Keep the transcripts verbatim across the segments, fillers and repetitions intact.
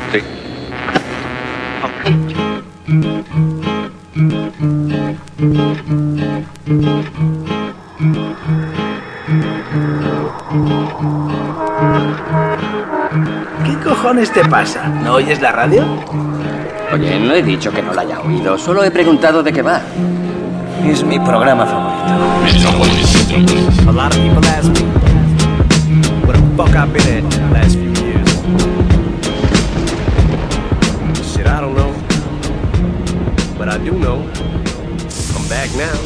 Sí. ¿Qué cojones te pasa? ¿No oyes la radio? Oye, no he dicho que no la haya oído, solo he preguntado de qué va. Es mi programa favorito. A lot of people ask me where the fuck I've been at the last few years. Shit, I don't know. But I do know. I'm back now.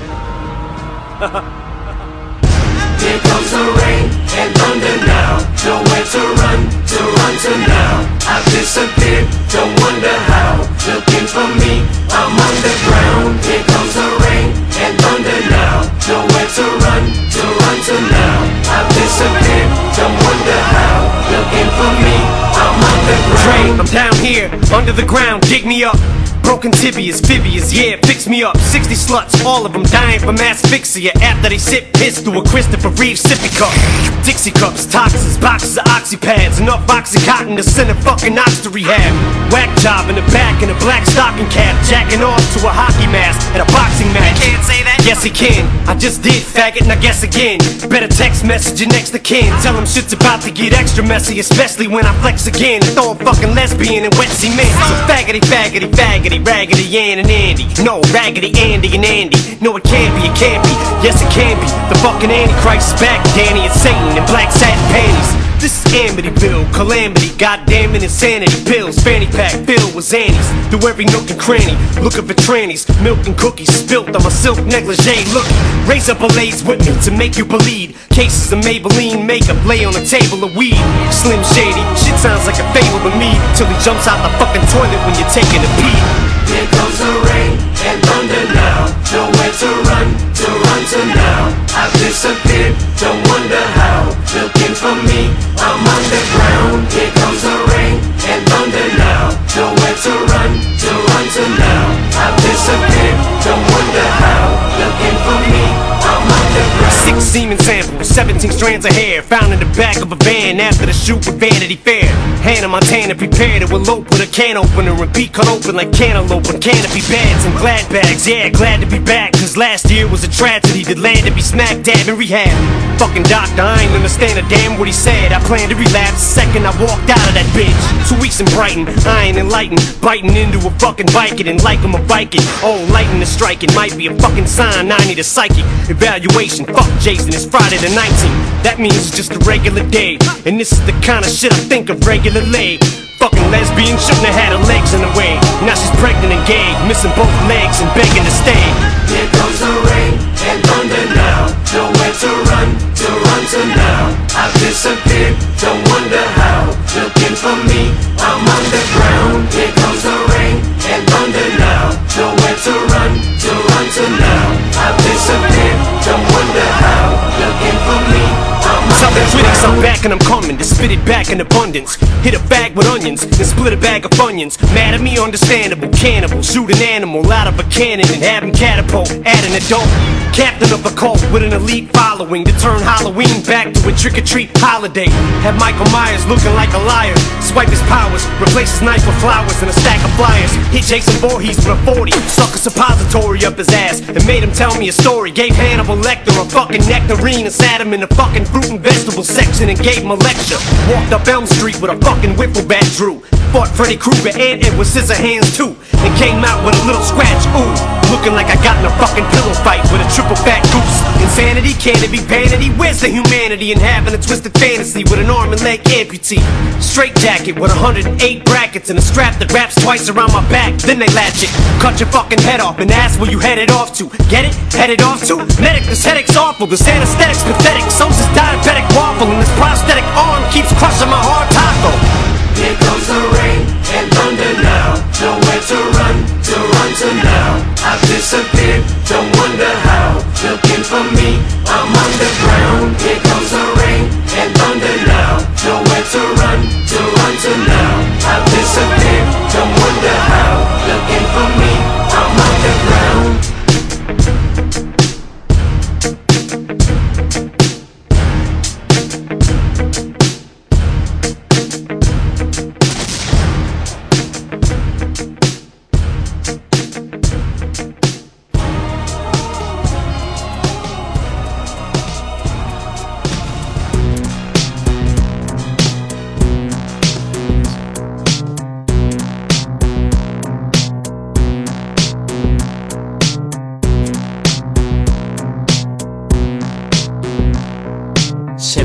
Here comes the rain and thunder now. Nowhere to run, to run to now. I've disappeared, don't wonder how. Looking for me, I'm underground. Here comes the rain and thunder now. Nowhere to run, to run to now. I've disappeared, don't wonder how. Looking for me, I'm underground. Rain, I'm down here, under the ground, dig me up. Broken tibias, fibias, yeah, fix me up. Sixty sluts, all of them dying from asphyxia after they sip piss through a Christopher Reeve sippy cup. Dixie cups, toxins, boxes of oxypads, enough oxycontin to send a fucking ox to rehab. Whack job in the back in a black stocking cap, jacking off to a hockey mask at a boxing match. He can't say that? Yes he can, I just did, faggot, and I guess again. Better text message your next of kin. Tell him shit's about to get extra messy, especially when I flex again and throw a fucking lesbian and wet cement. So faggoty, faggoty, faggoty, Raggedy Ann and Andy. No, Raggedy Andy and Andy. No, it can't be, it can't be. Yes, it can be. The fucking Antichrist is back, Danny and Satan in black satin panties. This is Amityville, calamity, goddamn it, insanity. Pills, fanny pack, filled with Xannies. Through every nook and cranny, looking for trannies. Milk and cookies spilt on my silk negligee. Look, raise up a lace with me to make you believe. Cases of Maybelline makeup lay on a table of weed. Slim Shady, shit sounds like a fable to me. Till he jumps out the fucking toilet when you're taking a pee. Here comes the rain and thunder now. Nowhere to run, to run to now. I've disappeared, don't wonder how. Looking for me, I'm underground. Here comes the rain and thunder now. Nowhere to run, to run to now. I've disappeared, don't wonder how. Looking for me, I'm underground. Six semen samples, seventeen strands of hair found in the back of a van after the shoot with Vanity Fair. Hannah Montana prepared to elope with a can opener and be cut open like cantaloupe on canopy beds and glad bags. Yeah, glad to be back, cause last year was a tragedy that landed to be smack dab in rehab. Fucking doctor, I ain't understand a damn what he said. I planned to relapse the second I walked out of that bitch. Two weeks in Brighton, I ain't enlightened. Biting into a fucking Viking and like I'm a Viking. Oh, lightning is striking, might be a fucking sign I need a psychic evaluation. Fuck Jason, it's Friday the nineteenth. That means it's just a regular day. And this is the kind of shit I think of regularly. Fucking lesbian shouldn't have had her legs in the way. Now she's pregnant and gay, missing both legs and begging to stay. Here comes the rain and thunder now. Nowhere to run, to run to now. I've disappeared, don't wonder how. Looking for me, I'm underground. Here comes the rain and thunder now. Nowhere to run, to run to now. I've disappeared, don't wonder how. Looking for me, I'm Tell the critics I'm underground. back and I'm coming to spit it back in abundance. Hit a bag with onions, then split a bag of Funyuns. Mad at me, understandable. Cannibal, shoot an animal out of a cannon and have him catapult. Add an adult, captain of a cult with an elite following to turn Halloween back to a trick-or-treat holiday. Have Michael Myers looking like a liar. Swipe his powers, replace his knife with flowers and a stack of flyers. Hit Jason Voorhees with a forty, stuck a suppository up his ass and made him tell me a story. Gave Hannibal Lecter a fucking nectarine and sat him in the fucking fruit and vegetable section and gave him a lecture. Walked up Elm Street with a fucking wiffle bat drew. Fought Freddy Krueger and Edward Scissorhands too. And came out with a little scratch, ooh. Looking like I got in a fucking pillow fight with a triple fat goose. Insanity, can it be vanity? Where's the humanity in having a twisted fantasy with an arm and leg amputee? Straight jacket with one hundred eight brackets and a strap that wraps twice around my back. Then they latch it, cut your fucking head off and ask where you headed off to. Get it? Headed off to? Medic, this headache's awful. This anesthetic's pathetic. So's this diabetic waffle and this prosthetic arm keeps crushing my hard taco. Here comes the rain and thunder now. Nowhere to run, to run to now. I've disappeared, don't wonder how. Looking for me, I'm underground. Here comes the rain and thunder now. Nowhere to run, to run to now. I've disappeared, don't wonder how. Looking for me, I'm underground.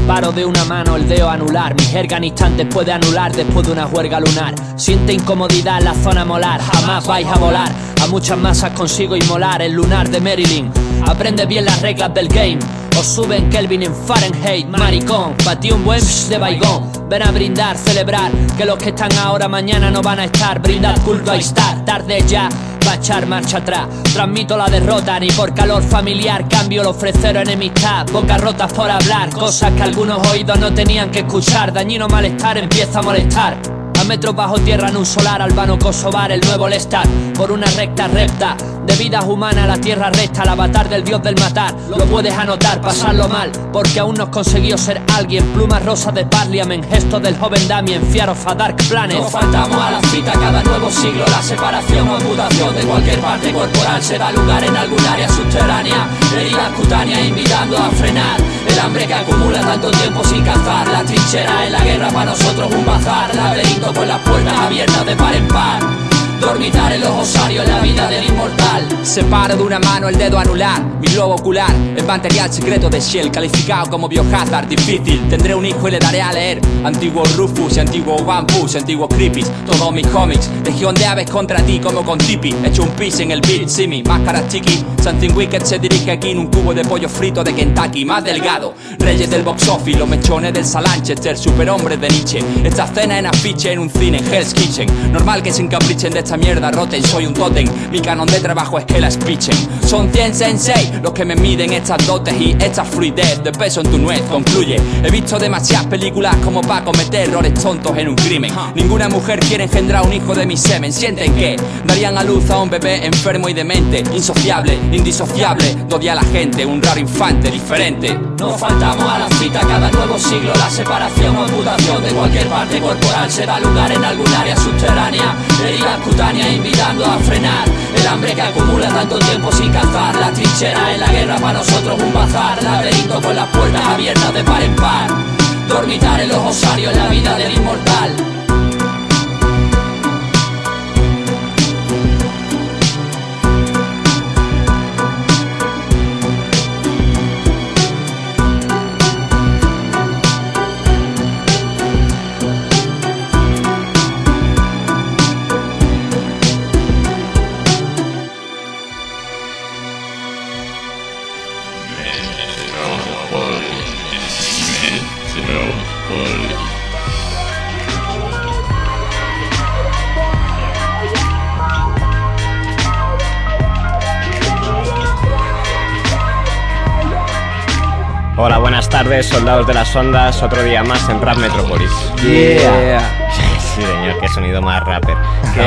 Separo de una mano el dedo anular. Mi jerga en instantes puede anular después de una juerga lunar. Siente incomodidad en la zona molar. Jamás vais a volar. A muchas masas consigo inmolar el lunar de Marilyn. Aprende bien las reglas del game. Os suben Kelvin en Fahrenheit, maricón. Batí un buen psh de baigón. Ven a brindar, celebrar que los que están ahora mañana no van a estar. Brindad culto a estar, tarde ya va a echar marcha atrás. Transmito la derrota, ni por calor familiar cambio el ofrecer enemistad. Bocas rotas por hablar, cosas que algunos oídos no tenían que escuchar. Dañino malestar empieza a molestar. A metros bajo tierra en un solar, Albano Kosovar, el nuevo Lestat. Por una recta recta de vidas humanas la tierra resta. El avatar del dios del matar, lo puedes anotar, pasarlo mal porque aún no has conseguido ser alguien. Plumas rosas de Parliament, gestos del joven Damien, Fear of a Dark Planet. Nos faltamos a la cita cada nuevo siglo. La separación o mutación de cualquier parte corporal se da lugar en algún área subterránea. Heridas cutáneas invitando a frenar el hambre que acumula tanto tiempo sin cazar. La trinchera en la guerra para nosotros un bazar. Laberinto con las puertas abiertas de par en par. Dormitar en los osarios en la vida del inmortal. Separo de una mano el dedo anular. Mi globo ocular, el material secreto de Shell. Calificado como biohazard, difícil. Tendré un hijo y le daré a leer antiguo Rufus y antiguo Bambus y antiguo Creepies. Todos mis cómics, legión de aves contra ti como con Tipi. Hecho un pis en el beat, Simi, máscaras chiqui. Something Wicked se dirige aquí en un cubo de pollo frito de Kentucky. Más delgado, reyes del box office, los mechones del Salanchester, superhombres de Nietzsche. Esta cena en afiche en un cine en Hell's Kitchen. Normal que se encaprichen de esta mierda roten, soy un tótem. Mi canon de trabajo es que la speechen. Son cien sensei los que me miden estas dotes y esta fluidez de peso en tu nuez. Concluye, he visto demasiadas películas como para cometer errores tontos en un crimen. Ninguna mujer quiere engendrar un hijo de mi semen. Sienten que darían a luz a un bebé enfermo y demente, insociable, indisociable, de odiar a la gente, un raro infante diferente. Nos faltamos a la cita cada nuevo siglo. La separación o mutación de cualquier parte corporal se da lugar en algún área subterránea. Heridas cutáneas invitando a frenar el hambre que acumula tanto tiempo sin cazar. La trinchera en la guerra para nosotros un bazar. Laberinto con las puertas abiertas de par en par. Dormitar en los osarios en la vida del inmortal. Hola, buenas tardes, soldados de las ondas, otro día más en Rap Metropolis. Yeah. Sí, señor, qué sonido más rapper.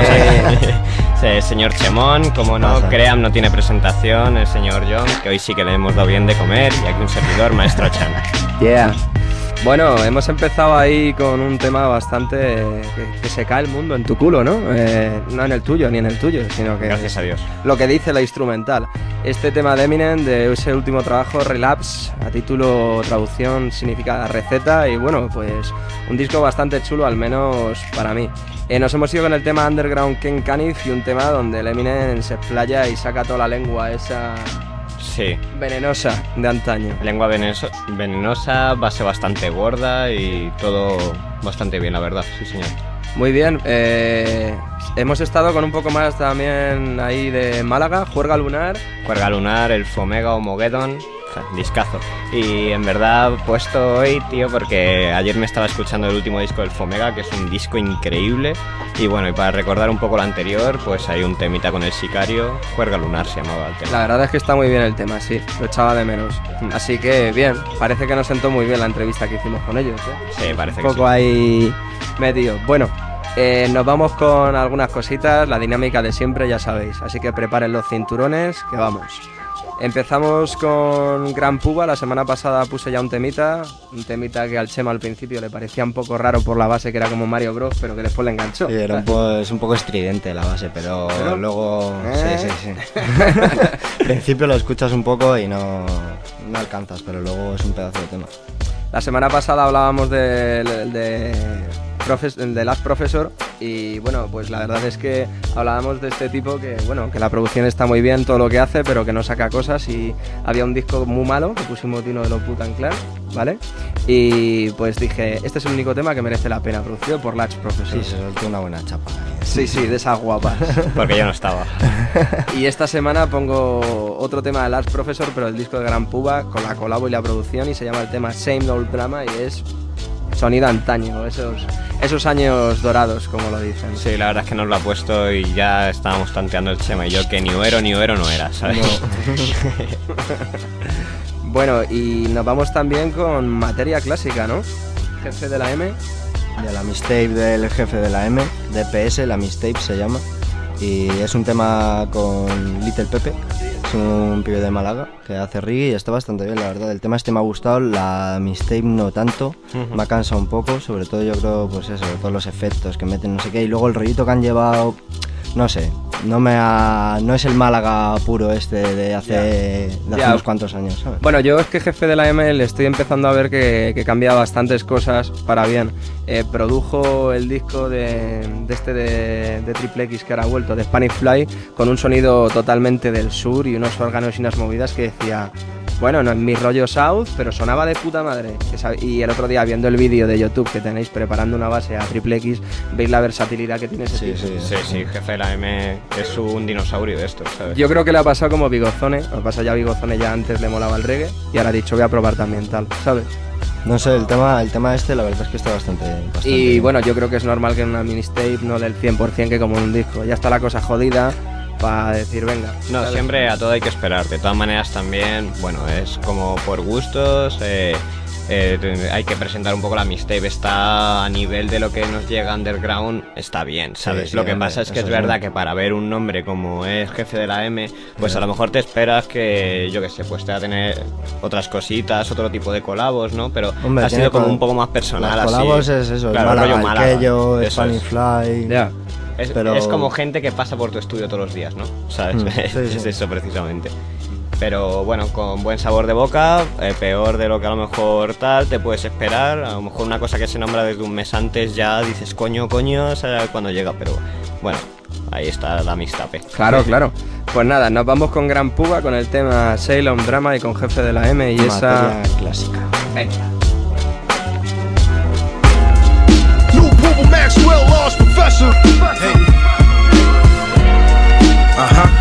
Sí, señor Chemón, como no, Cream no tiene presentación, el señor John, que hoy sí que le hemos dado bien de comer, y aquí un servidor, Maestro Chan. Yeah. Bueno, hemos empezado ahí con un tema bastante eh, que, que se cae el mundo en tu culo, ¿no? Eh, no en el tuyo ni en el tuyo, sino que... Gracias a Dios. Lo que dice la instrumental. Este tema de Eminem, de ese último trabajo, Relapse, a título traducción significa receta, y bueno, pues un disco bastante chulo, al menos para mí. Eh, nos hemos ido con el tema Underground Ken Canif, y un tema donde el Eminem se explaya y saca toda la lengua esa... Sí. venenosa de antaño. Lengua venenosa, venenosa, base bastante gorda y todo bastante bien, la verdad, sí señor. Muy bien, eh, hemos estado con un poco más también ahí de Málaga, Juerga Lunar. Juerga Lunar, el Fomega o Moguedon, discazo. Y en verdad puesto hoy, tío, porque ayer me estaba escuchando el último disco del Fomega, que es un disco increíble. Y bueno, y para recordar un poco lo anterior, pues hay un temita con el Sicario, Juerga Lunar se llamaba el tema. La verdad es que está muy bien el tema, sí, lo echaba de menos. Mm. Así que bien, parece que nos sentó muy bien la entrevista que hicimos con ellos, ¿eh? Sí, parece un que sí. Un poco ahí metido. Bueno, eh, nos vamos con algunas cositas, la dinámica de siempre, ya sabéis. Así que preparen los cinturones, que vamos. Empezamos con Gran Puba. La semana pasada puse ya un temita, un temita que al Chema al principio le parecía un poco raro por la base, que era como Mario Bros, pero que después le enganchó. Sí, era un poco, es un poco estridente la base, pero, ¿Pero? luego... ¿Eh? Sí, sí, sí. Al principio lo escuchas un poco y no, no alcanzas, pero luego es un pedazo de tema. La semana pasada hablábamos de, de, de, de Last Professor, y bueno, pues la verdad es que hablábamos de este tipo que, bueno, que la producción está muy bien, todo lo que hace, pero que no saca cosas, y había un disco muy malo que pusimos de uno de los Wu-Tang Clan, ¿vale? Y pues dije, este es el único tema que merece la pena, producido por Large Professor. Sí, se soltó una buena chapa. Sí, sí, de esas guapas. Porque yo no estaba. Y esta semana pongo otro tema de Large Professor, pero el disco de Gran Puba, con la colabo y la producción, y se llama el tema Same Old Drama, y es sonido antaño, esos, esos años dorados, como lo dicen. Sí, la verdad es que nos lo ha puesto y ya estábamos tanteando el Chema y yo que ni Uero ni Uero no era, ¿sabes? No. Bueno, y nos vamos también con materia clásica, ¿no? Jefe de la M. De la mixtape del jefe de la M, D P S, la mixtape se llama. Y es un tema con Little Pepe, es un pibe de Málaga que hace reggae y está bastante bien, la verdad. El tema este me ha gustado, la mixtape no tanto, uh-huh. me ha cansado un poco, sobre todo yo creo, pues eso, todos los efectos que meten, no sé qué, y luego el rollito que han llevado, no sé, no me ha, no es el Málaga puro este de hace, yeah. de hace yeah. unos cuantos años, ¿sabes? Bueno, yo es que jefe de la M le estoy empezando a ver que, que cambia bastantes cosas para bien. Eh, produjo el disco de, de este de, de Triple X que ahora ha vuelto, de Spanish Fly, con un sonido totalmente del sur y unos órganos y unas movidas que decía, bueno, no es mi rollo South, pero sonaba de puta madre. Y el otro día, viendo el vídeo de YouTube que tenéis preparando una base a Triple X, veis la versatilidad que tiene ese sí, tipo. Sí, sí, sí, jefe de la M es un dinosaurio de esto, ¿sabes? Yo creo que le ha pasado como Bigozone, lo que pasa ya a Bigozone ya antes le molaba el reggae y ahora ha dicho voy a probar también tal, ¿sabes? No sé, el tema, el tema este la verdad es que está bastante, bastante Y bien. bueno, yo creo que es normal que en una ministape no del cien por ciento que como en un disco. Ya está la cosa jodida para decir venga. No, ¿sabes? Siempre a todo hay que esperar. De todas maneras también, bueno, es como por gustos, eh, eh, hay que presentar un poco la mixtape. Está a nivel de lo que nos llega underground, está bien, ¿sabes? Sí, sí, lo que pasa es que es verdad sí. que para ver un nombre como es jefe de la M, pues a lo mejor te esperas que, yo qué sé, pues te va a tener otras cositas, otro tipo de colabos, ¿no? Pero Hombre, ha sido como un poco más personal. Las colabos así. Es eso, claro, el rollo Málaga, el Spanish Fly. Yeah. Es, pero... es como gente que pasa por tu estudio todos los días, ¿no? ¿Sabes? Mm, sí, es sí. eso precisamente. Pero bueno, con buen sabor de boca, eh, peor de lo que a lo mejor tal te puedes esperar. A lo mejor una cosa que se nombra desde un mes antes ya dices coño, coño, ¿sabes? Cuando llega, pero bueno, ahí está la mixtape. Claro, claro. Pues nada, nos vamos con Gran Puba, con el tema Salem Drama y con jefe de la M y materia esa... clásica. Venga. Maxwell Laws Professor. Hey. Uh-huh.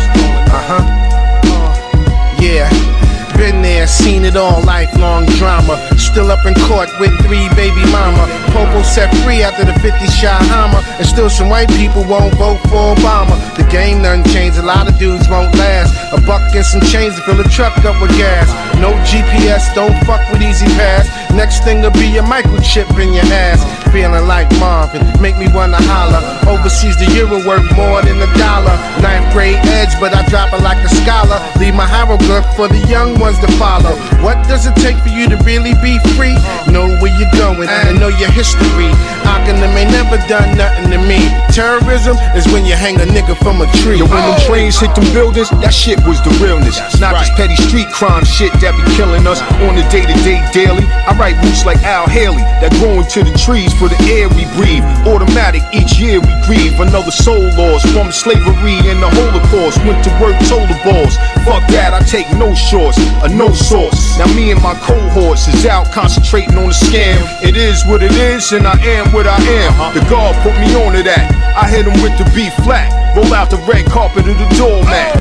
Uh-huh. Yeah. Been there, seen it all, lifelong drama. Still up in court with three baby mama. Popo set free after the fifty shot hammer. And still some white people won't vote for Obama. The game done changed, a lot of dudes won't last. A buck and some chains to fill a truck up with gas. No G P S, don't fuck with Easy Pass. Next thing will be a microchip in your ass. Feeling like Marvin, make me wanna holler. Overseas the euro worth more than a dollar. Ninth grade edge, but I drop it like a scholar. Leave my hieroglyph for the young ones to follow. What does it take for you to really be free? Know where you're going and know your history. Ockenham ain't never done nothing to me. Terrorism is when you hang a nigga from a tree. Yo, when them trains hit them buildings, that shit was the realness. Not this petty street crime shit that be killing us on the day-to-day daily. I write roots like Al Haley that grow into the trees for the air we breathe. Automatic, each year we grieve another soul lost from slavery and the Holocaust. Went to work, told the boss, fuck that, I take no shorts, a no source. Now me and my cohorts is out concentrating on the scam. It is what it is and I am what I am. The God put me on to that. I hit him with the B flat. Roll out the red carpet of the doormat.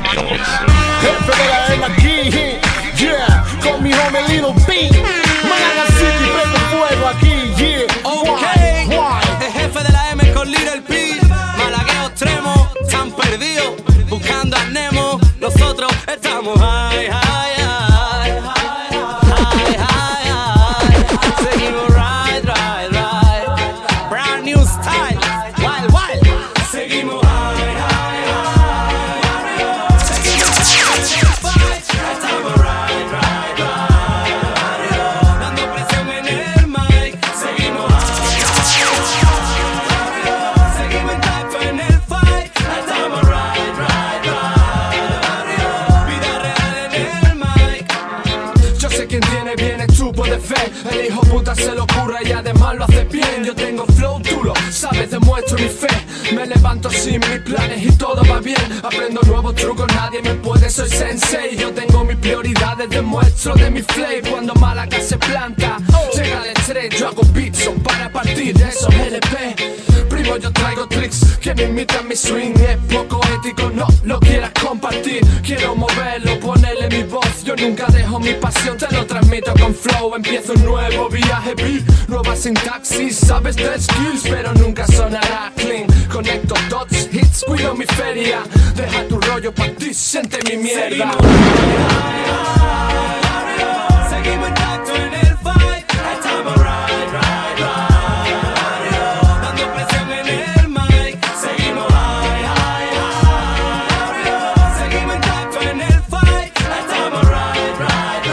Yeah, con mi homie Little B. Málaga City, prende fuego aquí, yeah. Ok, el jefe de la M con Little P. Malagueo extremo, están perdidos, buscando a Nemo. Nosotros estamos high, high, high, high, high, high. Seguimos right, right, right. Brand new style, wild, wild. Seguimos high, high, high. Seguimos high, estamos right, right, right. Dando presión en el mic. Seguimos high, seguimos en type en el fight. Estamos right, right, right. Vida real en el mic. Yo sé quién tiene bien el chupo de fe. El hijo puta se lo ocurre y además lo hace bien. Yo tengo flow duro, sabes, demuestro mi fe. Me levanto sin mis planes y todo va bien. Aprendo nuevos trucos, nadie me puede, soy sensei. Yo tengo mis prioridades, demuestro de mi flame. Cuando Málaga se planta, llega Yo hago beats son para partir esos L P. Primo, yo traigo tricks que me imitan mi swing. Es poco ético, no lo quieras compartir. Quiero moverlo, ponerle mi voz. Yo nunca dejo mi pasión, te lo transmito con flow. Empiezo un nuevo viaje, beat, nueva sintaxis. Sabes de skills, pero nunca sonará clean. Conecto dots, hits, cuido mi feria. Deja tu rollo pa' ti, siente mi mierda. Seguimos, seguimos intacto en el fight. Estamos right, right, right. Dando presión en el mic. Seguimos high, high, high. Seguimos intacto en el fight. Estamos right, right,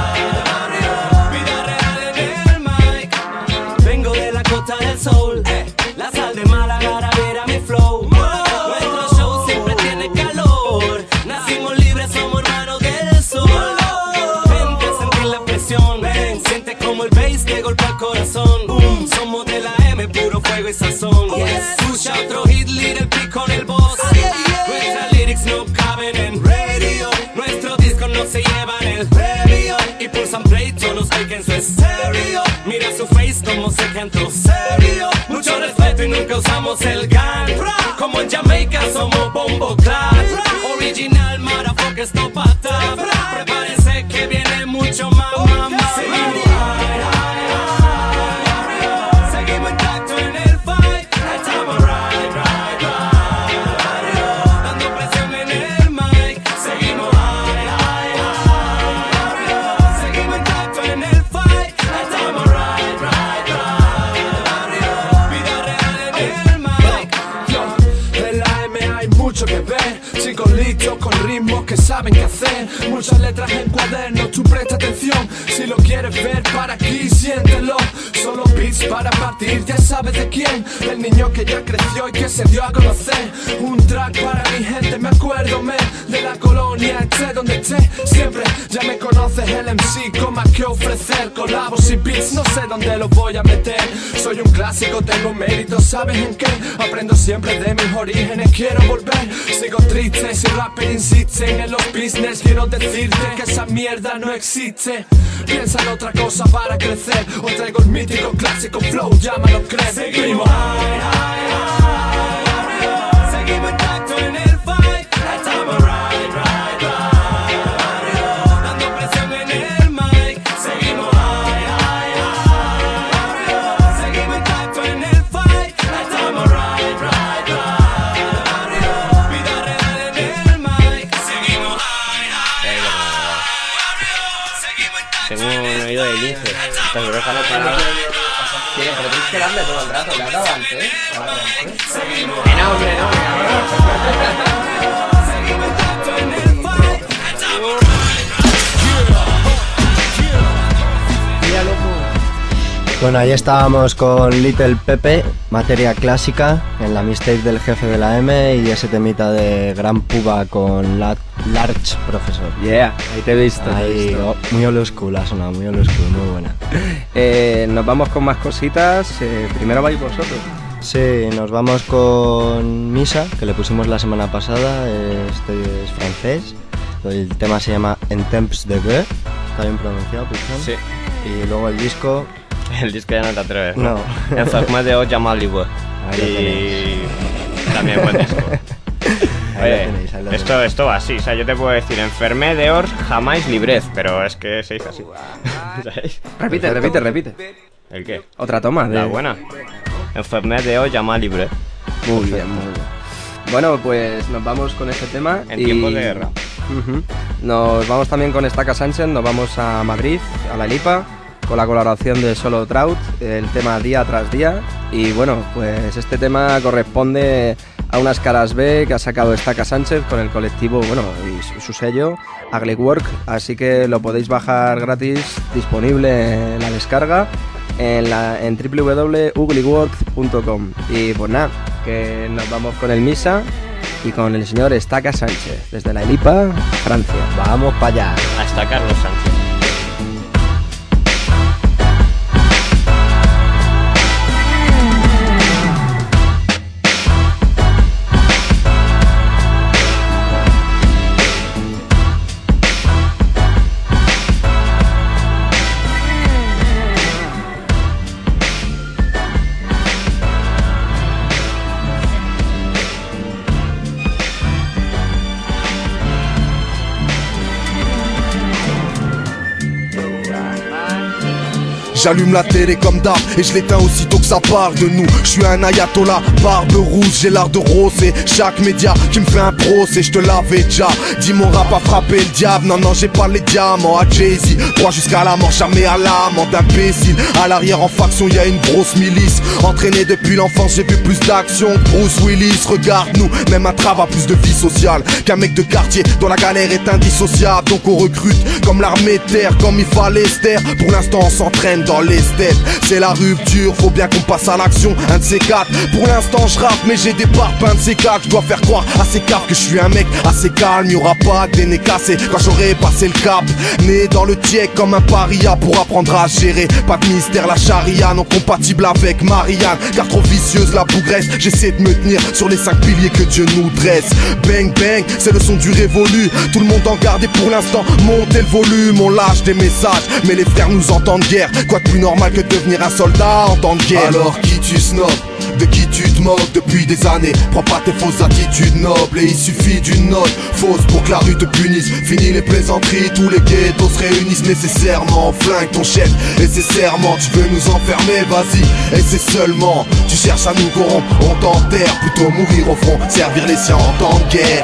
right. Vida real en el mic. Vengo de la costa del sol. Eh. La sal de Málaga, era mi flow. Nuestro show siempre tiene calor. Nacimos libres, somos hermanos del sol. Vente a sentir la presión. Ven, siente como el bass te golpea el corazón. Boom, somos de la M, puro fuego y sazón. Escucha otro hit, Little P con el boss. Nuestras lyrics no caben en radio. Nuestros discos no se llevan el radio. Y pulsan play, todos hay que en su estéreo. Mira su face como se cantó serio. Mucho respeto y nunca usamos el gun. Como en Jamaica somos bombo clad. Original, motherfucker, esto pata. Prepárense que viene mucho más, más, más. Seguimos high, high, high. Seguimos intacto en el fight. Estamos right, right, right. Dando presión en el mic. Seguimos high, high, high. Seguimos intacto en el fight. Estamos right, right, right. Vida real en el mic. Yo, en la M hay mucho que ver. Chicos listos con ritmos que saben qué hacer. Muchas letras en cuadernos, tú presta atención. Si lo quieres ver, para aquí, siéntelo. Solo beats para partir, ya sabes de quién. El niño que ya creció y que se dio a conocer. Un track para mi gente, me acuerdo me, de la colonia, esté donde esté. Siempre ya me conoces, el M C con más que ofrecer. Colabos y beats, no sé dónde los voy a meter. Soy un clásico, tengo mérito, ¿sabes en qué? Aprendo siempre de mis orígenes, quiero volver. Sigo triste, si rapper insisten en los business. Quiero decirte que esa mierda no existe. Piensa en otra cosa para crecer. O traigo el mítico clásico flow, llámalo creer. Seguimos high, high, high. Seguimos intacto en el fight. Estamos right, right, right. Dando presión en el mic. Seguimos high, high, high. Seguimos intacto en el fight. Estamos right, right, right. Vida real en el mic. Seguimos high, high, high. Seguimos intacto Tengo un oído de lince. Estas orejas no paran. Sí, pero tienes que darle todo el rato, le has dado antes, ¿eh? Ahora, ¿eh? No, hombre, no, seguimos intacto en el fight. Mira, loco. Bueno, ahí estábamos con Little Pepe, materia clásica, en la mixtape del jefe de la M, y ese temita de Gran Puba con la Large Professor. Yeah, ahí te he visto. Ahí, te he visto. oh, muy old school ha sonado, muy old school, muy buena. Eh, nos vamos con más cositas. Eh, primero vais vosotros. Sí, nos vamos con Misa, que le pusimos la semana pasada. Este es francés. El tema se llama En Temps de Gueux. ¿Está bien pronunciado, Pichón? Sí. Y luego el disco... El disco ya no te atreves, ¿no? No. En Fragment de Oja Malibu. Y también buen disco. Ahí Oye, lo tenéis, ahí lo esto, tenéis. esto va así, o sea, yo te puedo decir enfermé de Ors jamás librez, pero es que se dice así. ¿Sabéis? Repite, repite, repite. ¿El qué? Otra toma. La de- buena. Enfermé de Oja librez. Muy bien, muy bien. Bueno, pues nos vamos con este tema. En y... tiempos de guerra. Ujú. Nos vamos también con Estaca Sánchez, nos vamos a Madrid, a la Lipa, con la colaboración de Solo Trout, el tema Día tras Día. Y bueno, pues este tema corresponde a unas caras B que ha sacado Estaca Sánchez con el colectivo, bueno, y su, su sello, Ugly Work. Así que lo podéis bajar gratis, disponible en la descarga en, la, en w w w punto ugly work punto com. Y pues nada, que nos vamos con el Misa y con el señor Estaca Sánchez, desde la Lipa, Francia. Vamos para allá. Hasta Carlos Sánchez. J'allume la télé comme d'hab et je l'éteins aussitôt que ça parle de nous. Je suis un ayatollah, barbe rouge, j'ai l'art de rosser chaque média qui me fait un procès, je te l'avais déjà dit, mon rap a frappé le diable. Non non, j'ai pas les diamants à Jay-Z, droit jusqu'à la mort, jamais à l'amant d'imbécile. À l'arrière en faction, y a une grosse milice. Entraîné depuis l'enfance, j'ai vu plus d'action que Bruce Willis. Regarde-nous, même un travail a plus de vie sociale qu'un mec de quartier dont la galère est indissociable. Donc on recrute comme l'armée de terre, comme il fallait se taire. Pour l'instant on s'entraîne dans l'esthète. C'est la rupture, faut bien qu'on passe à l'action. Un de ces quatre, pour l'instant je rappe mais j'ai des parpaings de ces quatre. Je dois faire croire à ces caves que je suis un mec assez calme. Y'aura pas que des nez cassés quand j'aurai passé le cap. Né dans le tièque comme un paria pour apprendre à gérer. Pas de mystère, la charia non compatible avec Marianne. Car trop vicieuse la bougresse, j'essaie de me tenir sur les cinq piliers que Dieu nous dresse. Bang bang, c'est le son du révolu. Tout le monde en garde et pour l'instant montez le volume. On lâche des messages mais les frères nous entendent guère. Quoi de plus normal que de devenir un soldat en temps de guerre. Alors qui tu snobs, de qui tu te moques depuis des années. Prends pas tes fausses attitudes nobles et il suffit d'une note fausse pour que la rue te punisse. Fini les plaisanteries, tous les ghettos se réunissent nécessairement. Flingue ton chef et ses serments. Tu veux nous enfermer, vas-y. Et c'est seulement, tu cherches à nous corrompre, on t'enterre. Plutôt mourir au front, servir les siens en temps de guerre.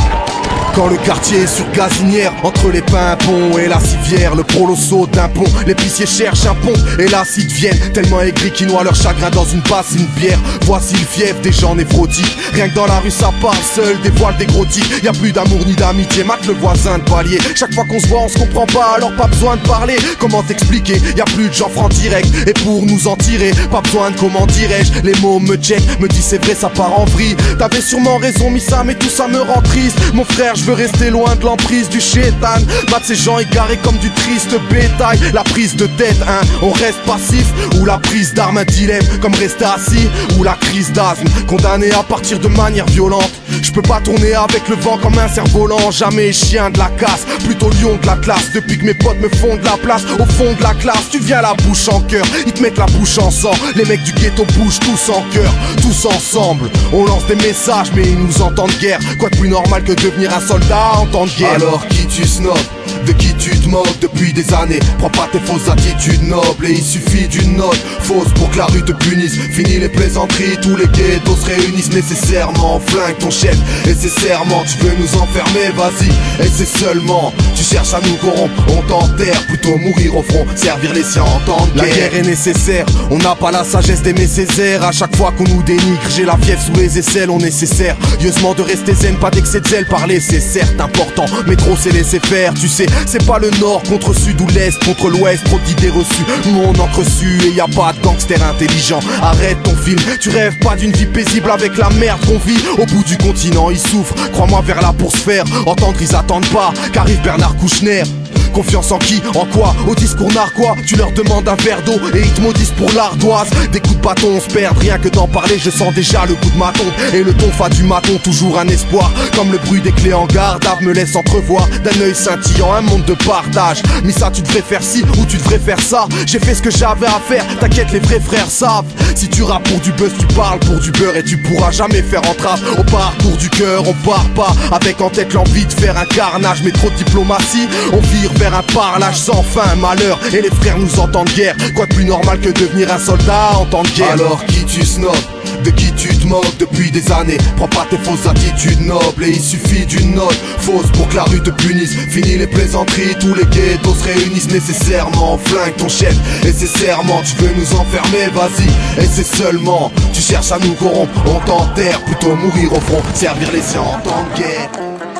Quand le quartier est sur gazinière, entre les pimpons et la civière, le prolo saute d'un pont, l'épicier cherche un pont et l'acide viennent, tellement aigris qu'ils noient leur chagrin dans une bassine bière. Voici le fief des gens névrotiques, rien que dans la rue ça parle seul, des voiles, des gros tics. Y'a plus d'amour ni d'amitié, mate le voisin de palier. Chaque fois qu'on se voit on se comprend pas, alors pas besoin de parler. Comment t'expliquer, y'a plus de gens francs directs. Et pour nous en tirer, pas besoin de comment dirais-je. Les mots me check, me disent c'est vrai ça part en vrille. T'avais sûrement raison Missa mais tout ça me rend triste. Mon frère je veux rester loin de l'emprise du chétan. Battre ces gens égarés comme du triste bétail. La prise de tête, hein, on reste passif. Ou la prise d'arme, un dilemme, comme rester assis. Ou la crise d'asthme, condamné à partir de manière violente. Je peux pas tourner avec le vent comme un cerf-volant. Jamais chien de la casse, plutôt lion de la classe. Depuis que mes potes me font de la place au fond de la classe, tu viens la bouche en cœur, ils te mettent la bouche en sang. Les mecs du ghetto bougent tous en cœur, tous ensemble. On lance des messages mais ils nous entendent guère. Quoi de plus normal que devenir un soldat en temps de guerre. Alors qui tu snobs, de qui tu te moques depuis des années. Prends pas tes fausses attitudes nobles et il suffit d'une note fausse pour que la rue te punisse. Fini les plaisanteries, tous les ghettos se réunissent nécessairement. Flingue ton chef et ses serments. Tu veux nous enfermer, vas-y. Et c'est seulement, tu cherches à nous corrompre, on t'enterre. Plutôt mourir au front, servir les siens en temps de guerre. La guerre est nécessaire, on n'a pas la sagesse d'aimer ses airs. À chaque fois qu'on nous dénigre, j'ai la fièvre sous les aisselles. On nécessaire, pieusement de rester zen, pas d'excès de zèle. Parler c'est certes important, mais trop c'est laisser faire. Tu sais, c'est pas le nord contre sud ou l'est contre l'ouest. Trop d'idées reçues, nous on entre su et y a pas de gangster intelligent. Arrête ton film, tu rêves pas d'une vie paisible avec la merde qu'on vit. Au bout du continent ils souffrent, crois-moi vers là pour se faire entendre ils attendent pas qu'arrive Bernard Kouchner. Confiance en qui, en quoi, au discours narquois. Tu leur demandes un verre d'eau et ils te maudissent pour l'ardoise. Des coups de bâton on se perd, rien que d'en parler je sens déjà le coup de maton. Et le tonfa du maton, toujours un espoir. Comme le bruit des clés en garde, Ave me laisse entrevoir d'un œil scintillant un monde de partage. Mais ça tu devrais faire ci ou tu devrais faire ça. J'ai fait ce que j'avais à faire, t'inquiète les vrais frères savent. Si tu rappes pour du buzz, tu parles pour du beurre. Et tu pourras jamais faire entrave au parcours du cœur. On part pas avec en tête l'envie de faire un carnage. Mais trop de diplomatie, on vire vers un parlage sans fin, malheur. Et les frères nous entendent guerre. Quoi de plus normal que devenir un soldat en temps de guerre. Alors qui tu snobs, de qui tu te moques depuis des années. Prends pas tes fausses attitudes nobles et il suffit d'une note fausse pour que la rue te punisse. Fini les plaisanteries, tous les ghettos se réunissent nécessairement. Flingue ton chef et ses serments. Tu veux nous enfermer, vas-y. Et c'est seulement, tu cherches à nous corrompre, on t'enterre. Plutôt mourir au front, servir les siens en temps de guerre.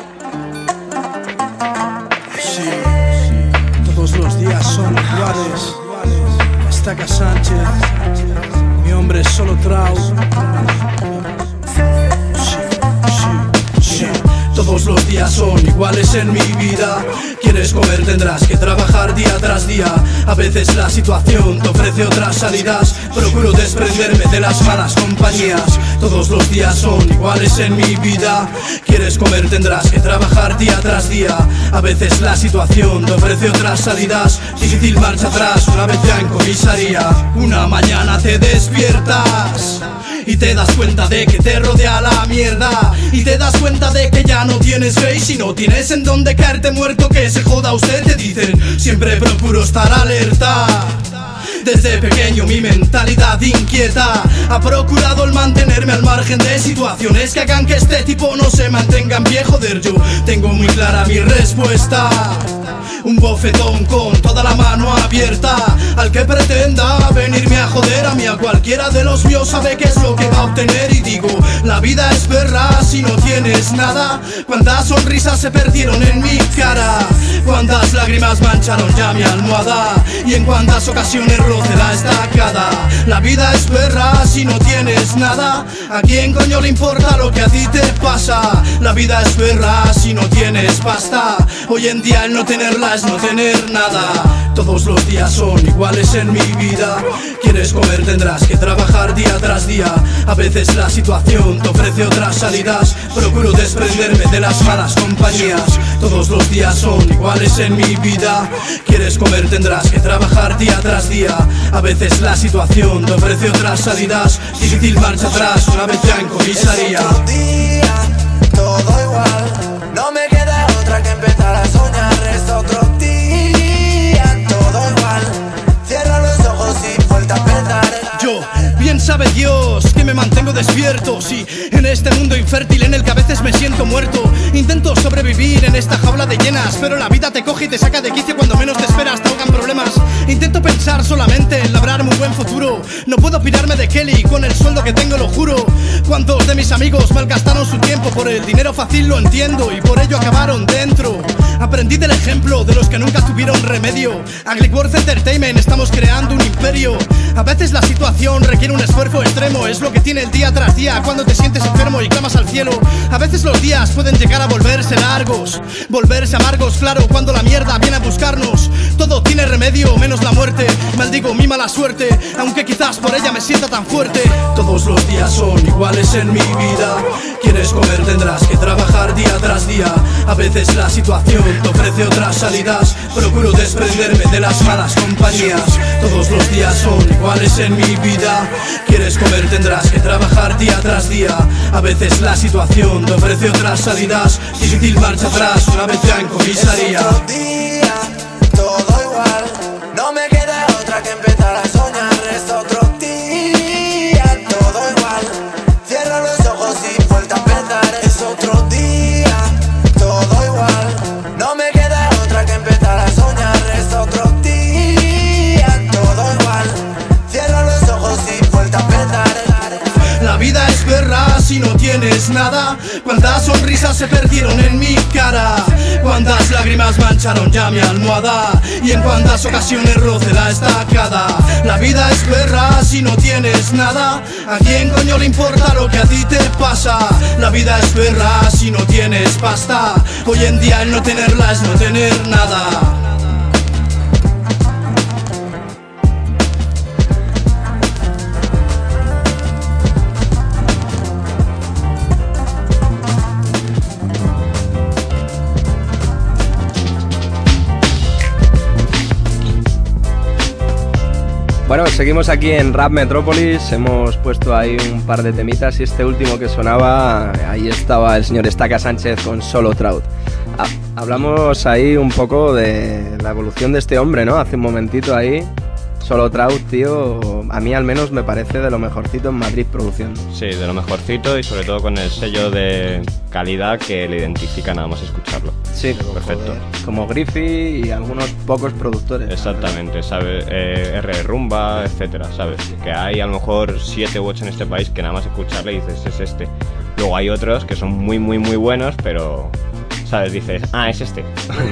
Todos los días son iguales. Estaca Sánchez, mi hombre es solo Trau. Todos los días son iguales en mi vida. Quieres comer, tendrás que trabajar día tras día. A veces la situación te ofrece otras salidas. Procuro desprenderme de las malas compañías. Todos los días son iguales en mi vida. Quieres comer, tendrás que trabajar día tras día. A veces la situación te ofrece otras salidas. Difícil marcha atrás una vez ya en comisaría. Una mañana te despiertas y te das cuenta de que te rodea la mierda. Y te das cuenta de que ya no tienes fe. Y si no tienes en dónde caerte muerto, que se joda usted, te dicen. Siempre procuro estar alerta Desde pequeño mi mentalidad inquieta ha procurado el mantenerme al margen de situaciones que hagan que este tipo no se mantenga en pie. Joder, yo tengo muy clara mi respuesta. Un bofetón con toda la mano abierta al que pretenda venirme a joder a mí, a cualquiera de los míos sabe qué es lo que va a obtener. Y digo, la vida es perra si no tienes nada. Cuántas sonrisas se perdieron en mi cara, cuántas lágrimas mancharon ya mi almohada, y en cuántas ocasiones roce la estacada. La vida es perra si no tienes nada. ¿A quién coño le importa lo que a ti te pasa? La vida es perra si no tienes pasta. Hoy en día el no tenerla es no tener nada. Todos los días son iguales en mi vida. Quieres comer, tendrás que trabajar día tras día. A veces la situación te ofrece otras salidas. Procuro desprenderme de las malas compañías. Todos los días son iguales en mi vida. Quieres comer, tendrás que trabajar día tras día. A veces la situación te ofrece otras salidas. Difícil marcha atrás una vez ya en comisaría. Es otro día, todo igual. No me queda otra que empezar a soñar. Es otro día, todo igual. Cierro los ojos y vuelta a empezar. Yo, bien sabe Dios que me mantengo despierto. Sí, en este mundo infértil en el que a veces me siento muerto. Intento sobrevivir en esta jaula de llenas, pero la vida te coge y te saca de quicio cuando menos te esperas, te ahogan problemas. Intento pensar solamente en labrar muy buen futuro. No puedo pirarme de Kelly con el sueldo que tengo, lo juro. Cuántos de mis amigos malgastaron su tiempo por el dinero fácil, lo entiendo, y por ello acabaron dentro. Aprendí del ejemplo de los que nunca tuvieron remedio. A Glickworth Entertainment estamos creando un imperio. A veces la situación requiere un esfuerzo extremo. Es lo que tiene el día tras día cuando te sientes enfermo y clamas al cielo. A veces los días pueden llegar a volverse largos, volverse amargos, claro, cuando la mierda viene a buscarnos. Todo tiene remedio, menos la muerte. Maldigo mi mala suerte, aunque quizás por ella me sienta tan fuerte. Todos los días son iguales en mi vida. Quieres comer, tendrás que trabajar día tras día. A veces la situación te ofrece otras salidas. Procuro desprenderme de las malas compañías. Todos los días son iguales en mi vida. Quieres comer, tendrás que trabajar día tras día. A veces la situación te ofrece otras salidas. Difícil marcha atrás una vez ya en comisaría. Es otro día, todo igual. No me queda otra que empezar a soñar. Es otro día, todo igual. Cierro los ojos y vuelta a empezar. Es otro día, todo igual. No me queda otra que empezar a soñar. Es otro día, todo igual. Cierro los ojos y vuelta a empezar. La vida es perra si no tienes nada. Cuántas sonrisas se perdieron en mi cara, cuántas lágrimas mancharon ya mi almohada, y en cuántas ocasiones roce la estacada. La vida es perra si no tienes nada. ¿A quién coño le importa lo que a ti te pasa? La vida es perra si no tienes pasta. Hoy en día el no tenerla es no tener nada. Bueno, seguimos aquí en Rap Metrópolis, hemos puesto ahí un par de temitas y este último que sonaba, ahí estaba el señor Estaca Sánchez con Solo Trout. Ah, hablamos ahí un poco de la evolución de este hombre, ¿no? Hace un momentito ahí, Solo Trout, tío, a mí al menos me parece de lo mejorcito en Madrid produciendo. Sí, de lo mejorcito y sobre todo con el sello de calidad que le identifica nada más escucharlo. Sí, perfecto. Joder. Como Griffy y algunos pocos productores. Exactamente, ¿sabes? Eh, R Rumba, etcétera, ¿sabes? Que hay a lo mejor siete u ocho en este país que nada más escucharle y dices, es este. Luego hay otros que son muy, muy, muy buenos, pero, ¿sabes? Dices, ah, es este.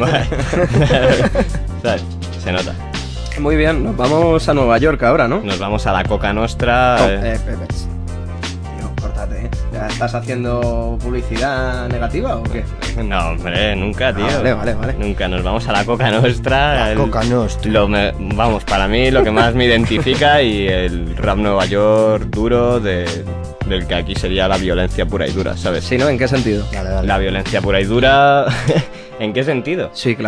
¿Sabes? Se nota. Muy bien, nos vamos a Nueva York ahora, ¿no? Nos vamos a la Coca Nostra. Oh, eh, Pepe. Tío, córtate, ¿eh? ¿Ya estás haciendo publicidad negativa o qué? No, hombre, nunca, tío. Ah, vale, vale, vale. Nunca, nos vamos a la Coca Nostra. La el, Coca Nostra. Lo me, vamos, para mí lo que más me identifica y el rap Nueva York duro de, del que aquí sería la violencia pura y dura, ¿sabes? Sí, ¿no? ¿En qué sentido? Dale, dale. La violencia pura y dura... ¿En qué sentido? Sí, claro.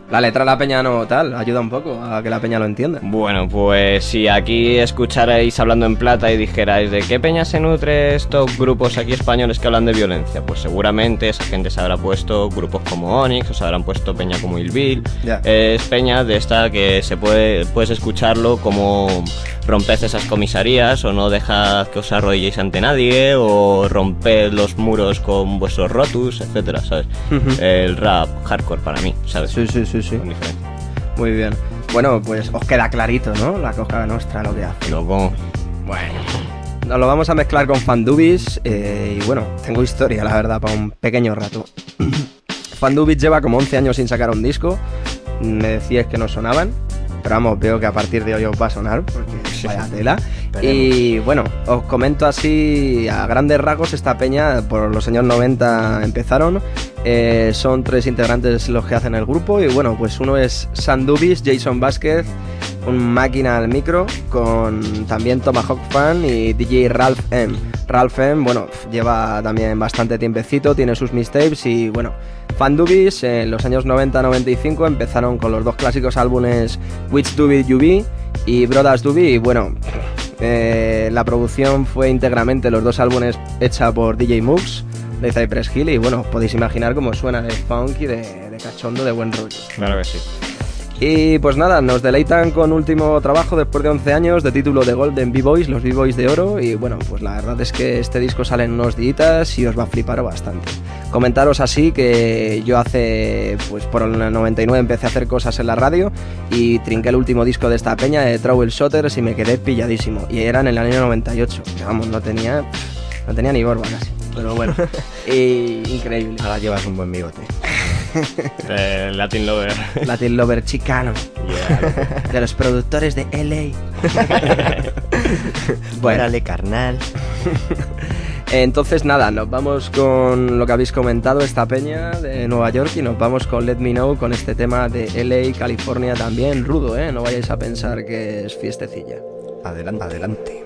La letra de la peña no tal, ayuda un poco a que la peña lo entienda. Bueno, pues si aquí escucharais Hablando en Plata y dijerais ¿de qué peña se nutre estos grupos aquí españoles que hablan de violencia? Pues seguramente esa gente se habrá puesto grupos como Onyx, o se habrán puesto peña como Il Bill. Yeah. Es peña de esta que se puede puedes escucharlo como romped esas comisarías o no dejad que os arrodilléis ante nadie o romped los muros con vuestros rotus, etcétera, ¿sabes? Uh-huh. El rap hardcore para mí, ¿sabes? Sí, sí, sí, sí. Muy bien. Bueno, pues os queda clarito, ¿no? La Cosa Nostra lo que hace. Loco. Bueno. Nos lo vamos a mezclar con Fandubis eh, y bueno, tengo historia, la verdad, para un pequeño rato. Fandubis lleva como once años sin sacar un disco. Me decíais que no sonaban, pero vamos, veo que a partir de hoy os va a sonar, porque vaya tela. Y bueno, os comento así a grandes rasgos. Esta peña por los años noventa empezaron. Eh, son tres integrantes los que hacen el grupo y bueno, pues uno es Sandubis, Jason Vázquez, un máquina al micro, con también Tomahawk Fan y D J Ralph M. Ralph M, bueno, lleva también bastante tiempecito, tiene sus mixtapes y bueno, Fandubis en los años noventa noventa y cinco empezaron con los dos clásicos álbumes Which Doobie You Be y Brothers Doobie y bueno, eh, la producción fue íntegramente los dos álbumes hecha por D J Mux de Cypress Hill y bueno, podéis imaginar cómo suena de funk y de, de cachondo, de buen rollo. Claro que sí. Y pues nada, nos deleitan con último trabajo después de once años de título de Golden B-Boys, los B-Boys de oro y bueno, pues la verdad es que este disco sale en unos días y os va a flipar bastante. Comentaros así que yo hace, pues por el noventa y nueve empecé a hacer cosas en la radio y trinqué el último disco de esta peña de Trouble Shotters y me quedé pilladísimo y era en el año noventa y ocho, que vamos, no tenía, no tenía ni borba casi. Pero bueno, y increíble. Ahora llevas un buen bigote. eh, Latin Lover. Latin Lover chicano. Yeah. De los productores de L A. Bueno, Órale, carnal. Entonces nada, nos vamos con lo que habéis comentado, esta peña de Nueva York y nos vamos con Let Me Know, con este tema de L A, California también, rudo, ¿eh? No vayáis a pensar que es fiestecilla. Adelante, adelante.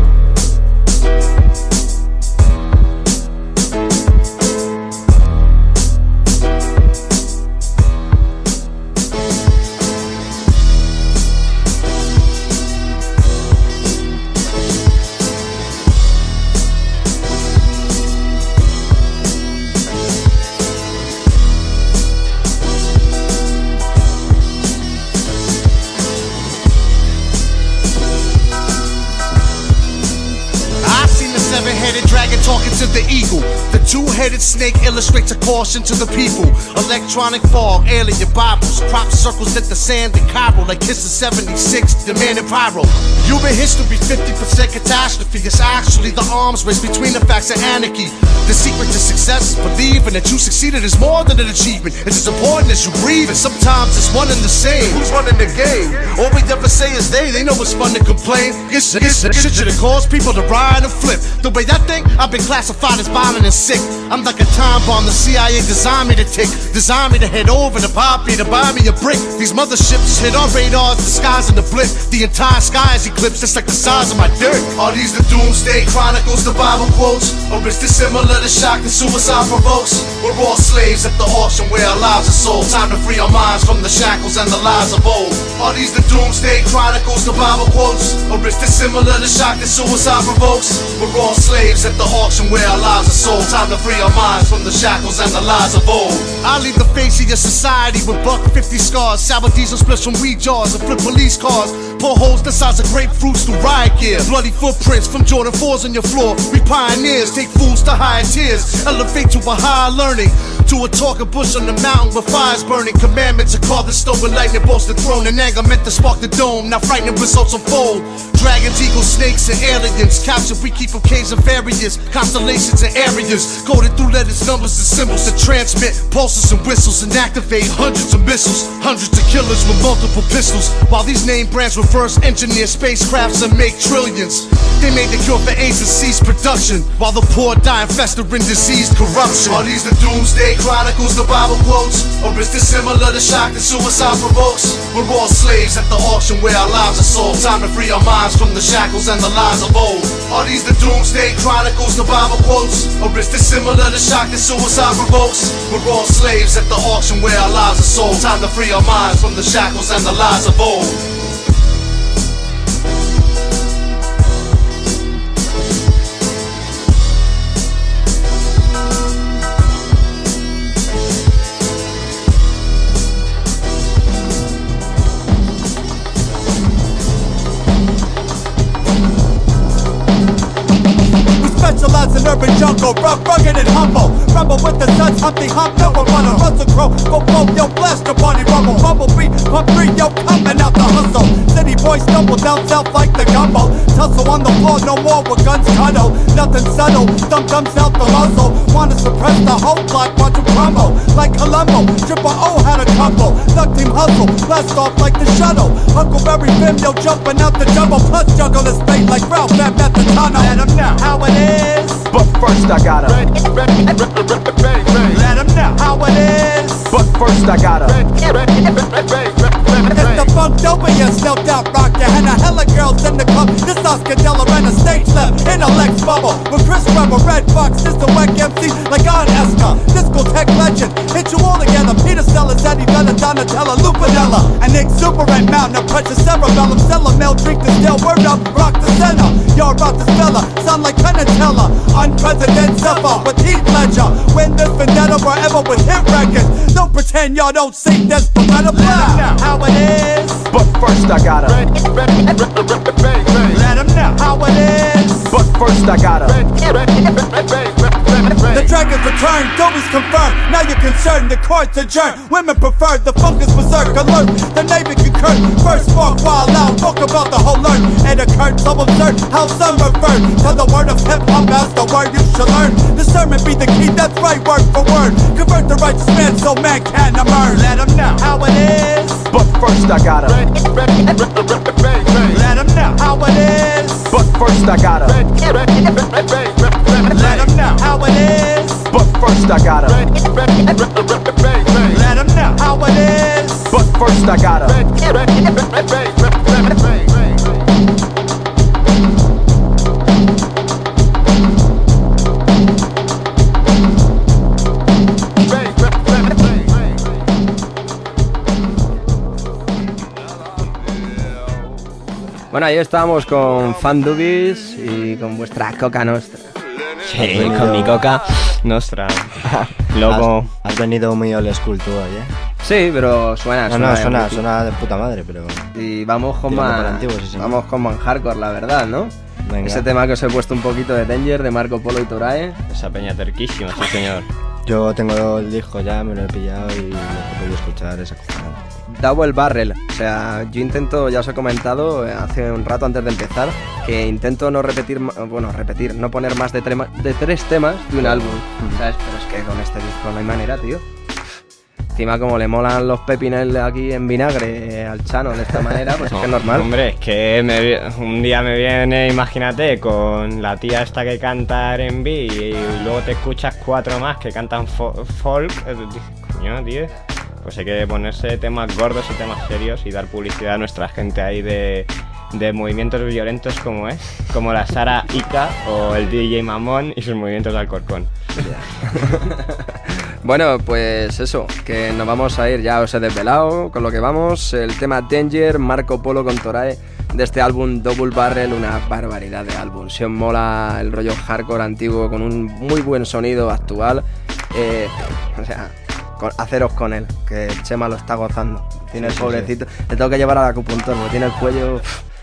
Talking to the eagle, the two-headed snake illustrates a caution to the people. Electronic fog, alien Bibles, crop circles at the sand in Cairo, like Kiss of seventy-six, demanding pyro. Human history, fifty percent catastrophe. It's actually the arms race between the facts and anarchy. The secret to success is believing that you succeeded is more than an achievement. It's as important as you breathe, and sometimes it's one and the same. Who's running the game? All we ever say is they. They know it's fun to complain. It's it's shit that cause people to ride and flip. The way I think, I've been classified as violent and sick. I'm like a time bomb. The C I A designed me to tick, designed me to head over to Poppy to buy me a brick. These motherships hit our radars, disguising the blip. The entire sky is eclipsed. It's like the size of my dirt. Are these the doomsday chronicles, the Bible quotes, or is this similar? The shock that suicide provokes? We're all slaves at the auction where our lives are sold. Time to free our minds from the shackles and the lies of old. Are these the doomsday chronicles, the Bible quotes, or is this similar? The shock that suicide provokes? We're all slaves at the auction where our lives are sold. Time to free our minds from the shackles and the lies of old. I leave the face of your society with buck fifty scars, sour diesel splits from weed jars and flip police cars. Pour holes the size of grapefruits through riot gear. Bloody footprints from Jordan fours on your floor. We pioneers take fools to higher tears. Elevate to a higher learning, to a talking bush on the mountain with fires burning. Commandments are carved in stone with lightning bolts the throne. And anger meant to spark the dome. Now frightening results unfold. Dragons, eagles, snakes, and aliens. Captured, we keep from caves and various constellations and areas. Coded through letters, numbers, and symbols that transmit pulses and whistles and activate hundreds of missiles. Hundreds of killers with multiple pistols. While these name brands were first entered engineer spacecrafts and make trillions. They made the cure for AIDS and cease production, while the poor die and fester in diseased corruption. Are these the doomsday chronicles, the Bible quotes? Or is this similar to shock that suicide provokes? We're all slaves at the auction where our lives are sold. Time to free our minds from the shackles and the lies of old. Are these the doomsday chronicles, the Bible quotes? Or is this similar to shock that suicide provokes? We're all slaves at the auction where our lives are sold. Time to free our minds from the shackles and the lies of old. Specialize in urban jungle, rough, rugged and humble. Rebel with the suns, Humpty Hump, no one runner. Russell Crowe, go blow, yo, blast the party rumble. Bumblebee, pump three, yo, coming out the hustle. City boys stumble down south like the gumbo. Tussle on the floor, no more with guns cuddle. Nothing subtle, thumb thumbs out the muzzle. Wanna suppress the whole block, watch them crumble. Like Columbo, Triple O had a couple. Thug team hustle, blast off like the shuttle. Huckleberry Finn, yo, jumping out the jumbo. Plus juggle the state like Ralph at the tunnel. Let 'em know how it is. But first I gotta Let 'em know how it is. But first I gotta It's the Funkdopia, snelled out rock. You had a hella girls in the club. This Oscar De La Renta stage left in a Lex bubble. With Chris Webber, Red Fox, this the wack M C like on Eska. Discotheque legend, hit you all together. Peter Sellers, Eddie Vedder, Donatella, Lupanella. And Nick Superman, Mountain of Pressure, Cerebellum, Cellar, Mel, drink the still, word up, rock the center. You're about this fella, sound like Penn and Teller. Unprecedented suffer with Heath Ledger. Win this vendetta wherever with hit records. Don't pretend y'all don't see this, but let 'em know how it is. But first I gotta Let 'em know how it is. But first I gotta The dragons return, Dobie's confirmed. Now you're concerned, the court's adjourned. Women preferred, the funk is berserk, alert. The Navy concurred, first spark while out. Talk about the whole learn. And occurred, so absurd, how some referred to the word of hip-hop as the word you should learn. Discernment be the key, that's right, word for word. Convert the righteous man so man can emerge. Let 'em know how it is. But first I gotta Let 'em know how it is. But first I gotta Let 'em know how it is. But first I gotta Let 'em know how it is. But first I gotta Bueno, ahí estamos con Fandubis y con vuestra Coca Nostra. Sí, con mi Coca Nostra. Loco. Has, has venido muy old school tú hoy, ¿eh? Sí, pero suena, No, suena. no, suena, muy- suena de puta madre, pero... Y vamos con Tirando más, para antiguo, sí, señor. vamos con más hardcore, la verdad, ¿no? Venga. Ese tema que os he puesto un poquito de Danger, de Marco Polo y Torae. Esa peña terquísima, sí señor. Yo tengo el disco ya, me lo he pillado y lo que he podido escuchar es acojonante. Double Barrel, o sea, yo intento, ya os he comentado eh, hace un rato antes de empezar, que intento no repetir, ma- bueno, repetir, no poner más de, trema- de tres temas de un álbum, ¿sabes? Pero es que con este disco no hay manera, tío. Encima como le molan los pepinel aquí en vinagre eh, al Chano de esta manera, pues es que es normal. Hombre, es que me vi- un día me viene, imagínate, con la tía esta que canta R and B y luego te escuchas cuatro más que cantan fo- folk. eh, dices, Coño, tío. Pues hay que ponerse temas gordos y temas serios y dar publicidad a nuestra gente ahí de, de movimientos violentos como es, como la Sara Ica o el D J Mamón y sus movimientos de Alcorcón. Bueno, pues eso, que nos vamos a ir, ya os he desvelado con lo que vamos. El tema Danger, Marco Polo con Torae, de este álbum Double Barrel, una barbaridad de álbum. Si os mola el rollo hardcore antiguo con un muy buen sonido actual, eh, o sea, con, haceros con él, que Chema lo está gozando. Tiene Sí, el sí, pobrecito, le tengo que llevar a la acupuntor, porque tiene el cuello...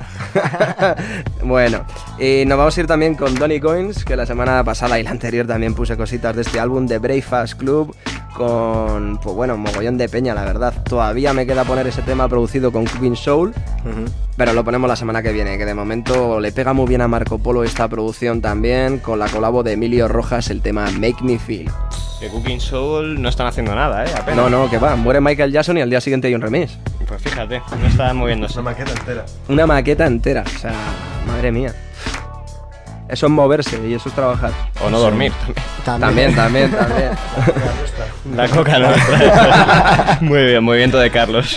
Bueno, y nos vamos a ir también con Donny Coins, que la semana pasada y la anterior también puse cositas de este álbum de Breakfast Club, con, pues bueno, mogollón de peña, la verdad. Todavía me queda poner ese tema producido con Cooking Soul, uh-huh. pero lo ponemos la semana que viene, que de momento le pega muy bien a Marco Polo esta producción también, con la colabo de Emilio Rojas, el tema Make Me Feel. Que Cooking Soul no están haciendo nada, ¿eh? Apenas. No, no, que va, muere Michael Jackson y al día siguiente hay un remix. Pues fíjate, no estaba moviéndose. Una maqueta entera. Una maqueta entera, o sea, madre mía. Eso es moverse y eso es trabajar. O no dormir también. También, también, también. La coca nuestra. Muy bien, movimiento de Carlos.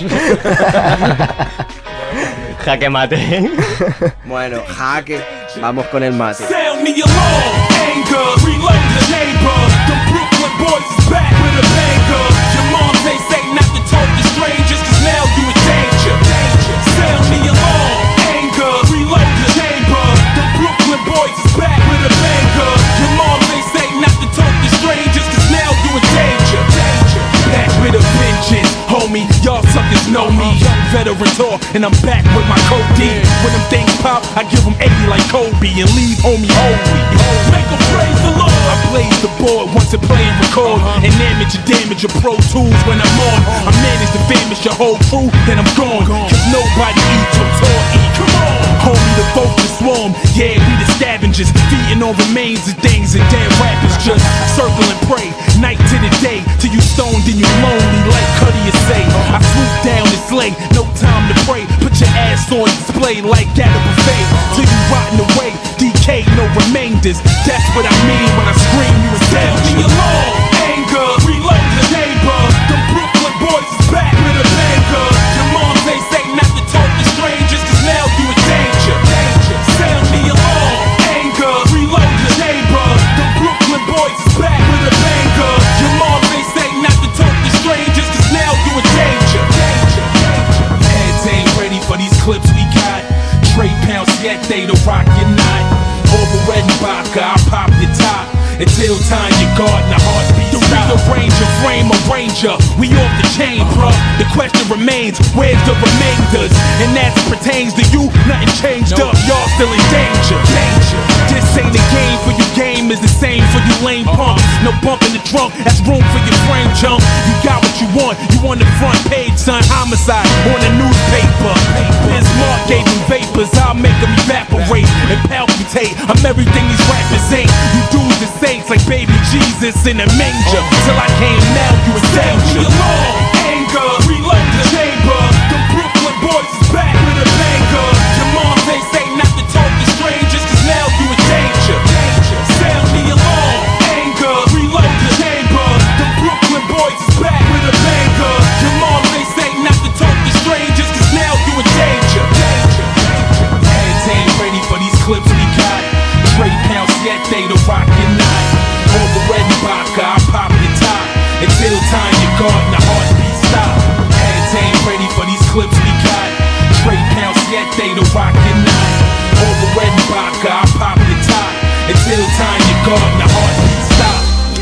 Jaque mate. Bueno, jaque. Vamos con el mate. Sound me alarm, anger, reload the chamber. The Brooklyn boys is back with a banger. Your mom they say not to talk to strangers, cause now you in danger. Sound me alarm, anger, reload the chamber. The Brooklyn boys is back with a banger. Your mom they say not to talk to strangers, cause now you in danger. Back with a vengeance, homie, y'all suckers know me. Young veteran talk, and I'm back with my code D. When them things pop, I give them eighty like Kobe and leave homie holy. Make them praise the Lord. I blaze the board once I play and record, and damage and damage your Pro Tools when I'm on. I manage to famish your whole crew, then I'm gone. Cause nobody eats your tour eat. Come on, homie, the focus swarm. Yeah, we the scavengers, feeding on remains of things and dead rappers just circle and pray, night to the day, till you stoned and you lonely like Cuddy is say. I swoop down and slay, no time to pray. Put your ass on display like that of a buffet, till you rotting away, D K, no remainders. That's what I mean when I scream you in danger. Sound me alarm, anger, reload the chamber. The Brooklyn boys is back with a banger. Your mom they say not to talk to strangers, cause now you in danger. Sound me alarm, anger, reload the chamber. The Brooklyn boys is back with a banger. Your mom they say not to talk to strangers, cause now you in danger. Heads ain't ready for these clips we got. Trey Pound Siete to rock your knot. Over red and vodka, I pop your top. Until time you guard and the heartbeat stop. The Ranger frame arranger, we off the chain, bruh. The question remains, where's the remainders? And as it pertains to you, nothing changed up, y'all still in danger. Danger. This ain't a game for you, game is the same for you lame punks. No bump in the trunk, that's room for your frame jump. You got what you want, you on the front page, son. Homicide on the newspaper. Bismarck gave him vapors, I'll make them evaporate and palpitate. I'm everything these rappers ain't. You dudes and saints like baby Jesus in a manger. Till I came now, you in danger. Alarm, anger, reload the chamber. The Brooklyn boys is back with a banger. Your mom they say not to talk to strangers, cause now you in danger. Sound the alarm, anger, reload the chamber. The Brooklyn boys is back with a banger. Your mom they say not to talk to strangers, cause now you in danger. Heads ain't ready for these clips we got. Trey Pound Siete to rock your knot. Over red and vodka, I pop your top. Until time you guard and the heartbeat stop. Heads ain't ready for these clips we got. Trey Pound Siete to rock your knot. Over red and vodka, I pop your top. Until time you guard and the heartbeat stop.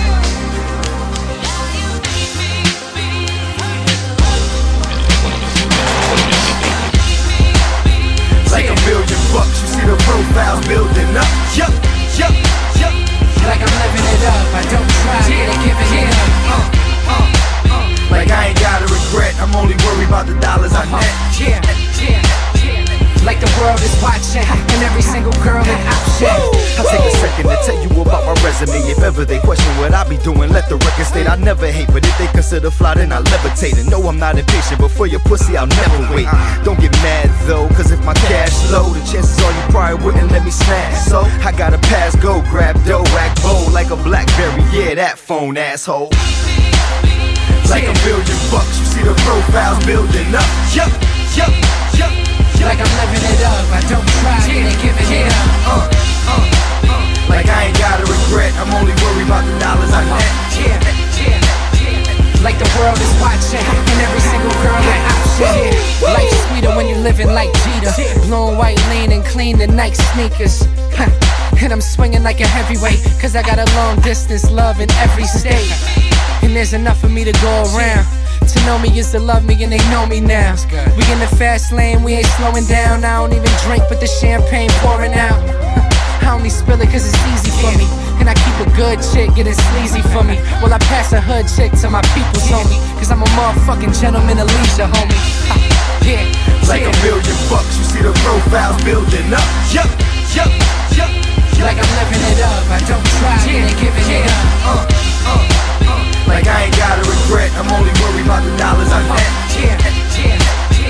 Like a billion bucks, you see the profiles building up. Yup, yup, yup. Like I'm living it up, I don't try, yeah, they giving it up. Uh, uh, uh. Like I ain't gotta regret, I'm only worried about the dollars I net. Yeah, yeah, yeah. Like the world is watching, and every single girl in option. I'll take a second to tell you about my resume. If ever they question what I be doing, let the record state I never hate. But if they consider fly, then I levitate. And no, I'm not impatient, but for your pussy, I'll never wait. Don't get mad though, cause if my cash low, the chances are you probably wouldn't let me smash. So I gotta pass go, grab dough, act bold like a Blackberry. Yeah, that phone, asshole. Like a billion bucks, you see the profiles building up. Yup, yup, yup. Like I'm living it up, I don't try, yeah, they giving it up. Uh, uh, uh. Like I ain't gotta regret, I'm only worried about the dollars I net. Yeah, yeah, yeah. Like the world is watching, and every single girl an option. Yeah. Life's sweeter when you living like Jeter. Blowing white lean and clean the Nike sneakers. Huh. And I'm swinging like a heavyweight, cause I got a long distance love in every state. And there's enough for me to go around. To know me is to love me, and they know me now. We in the fast lane, we ain't slowing down. I don't even drink, but the champagne pouring out. I only spill it cause it's easy for me. And I keep a good chick getting sleazy for me. Well, I pass a hood chick to my people's homie. Cause I'm a motherfucking gentleman, Alicia, homie. Ha, yeah, like yeah. a billion bucks, you see the profiles building up. Yup, yup, yup. Like I'm living it up, I don't try, yeah, they giving it up. Uh, uh, uh. Like I ain't gotta regret, I'm only worried about the dollars I net. Yeah, yeah, yeah.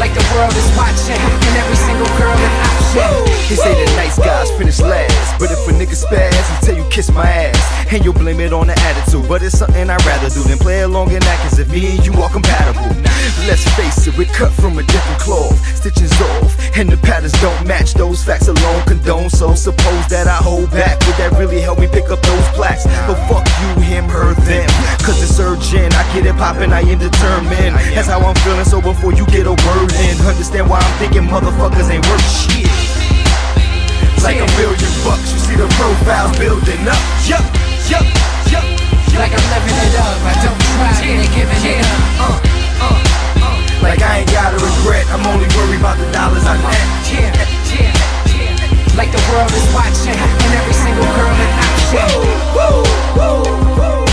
like the world is watching, and every single girl an option. They say that nice guys finish last, but if a nigga spaz, he tell you kiss my ass, and you'll blame it on the attitude. But it's something I'd rather do than play along and act as if me and you are compatible. Let's face it, we're cut from a different cloth, stitches off, and the patterns don't match. Those facts alone condone, so suppose that I hold back. Would that really help me pick up those plaques? But fuck you, him, her, them, cause it's urgent. I get it poppin', I am determined. That's how I'm feeling, so before you get a word in, understand why I'm thinking motherfuckers ain't worth shit. Like a billion bucks, you see the profiles building up. Yup, yup, yup. Like I'm living it up, I don't try, yeah, ain't giving it up. Uh, uh, uh. Like I ain't gotta regret, I'm only worried about the dollars I net. Yeah, yeah, yeah. Like the world is watching, and every single girl an option. Woo, woo, woo.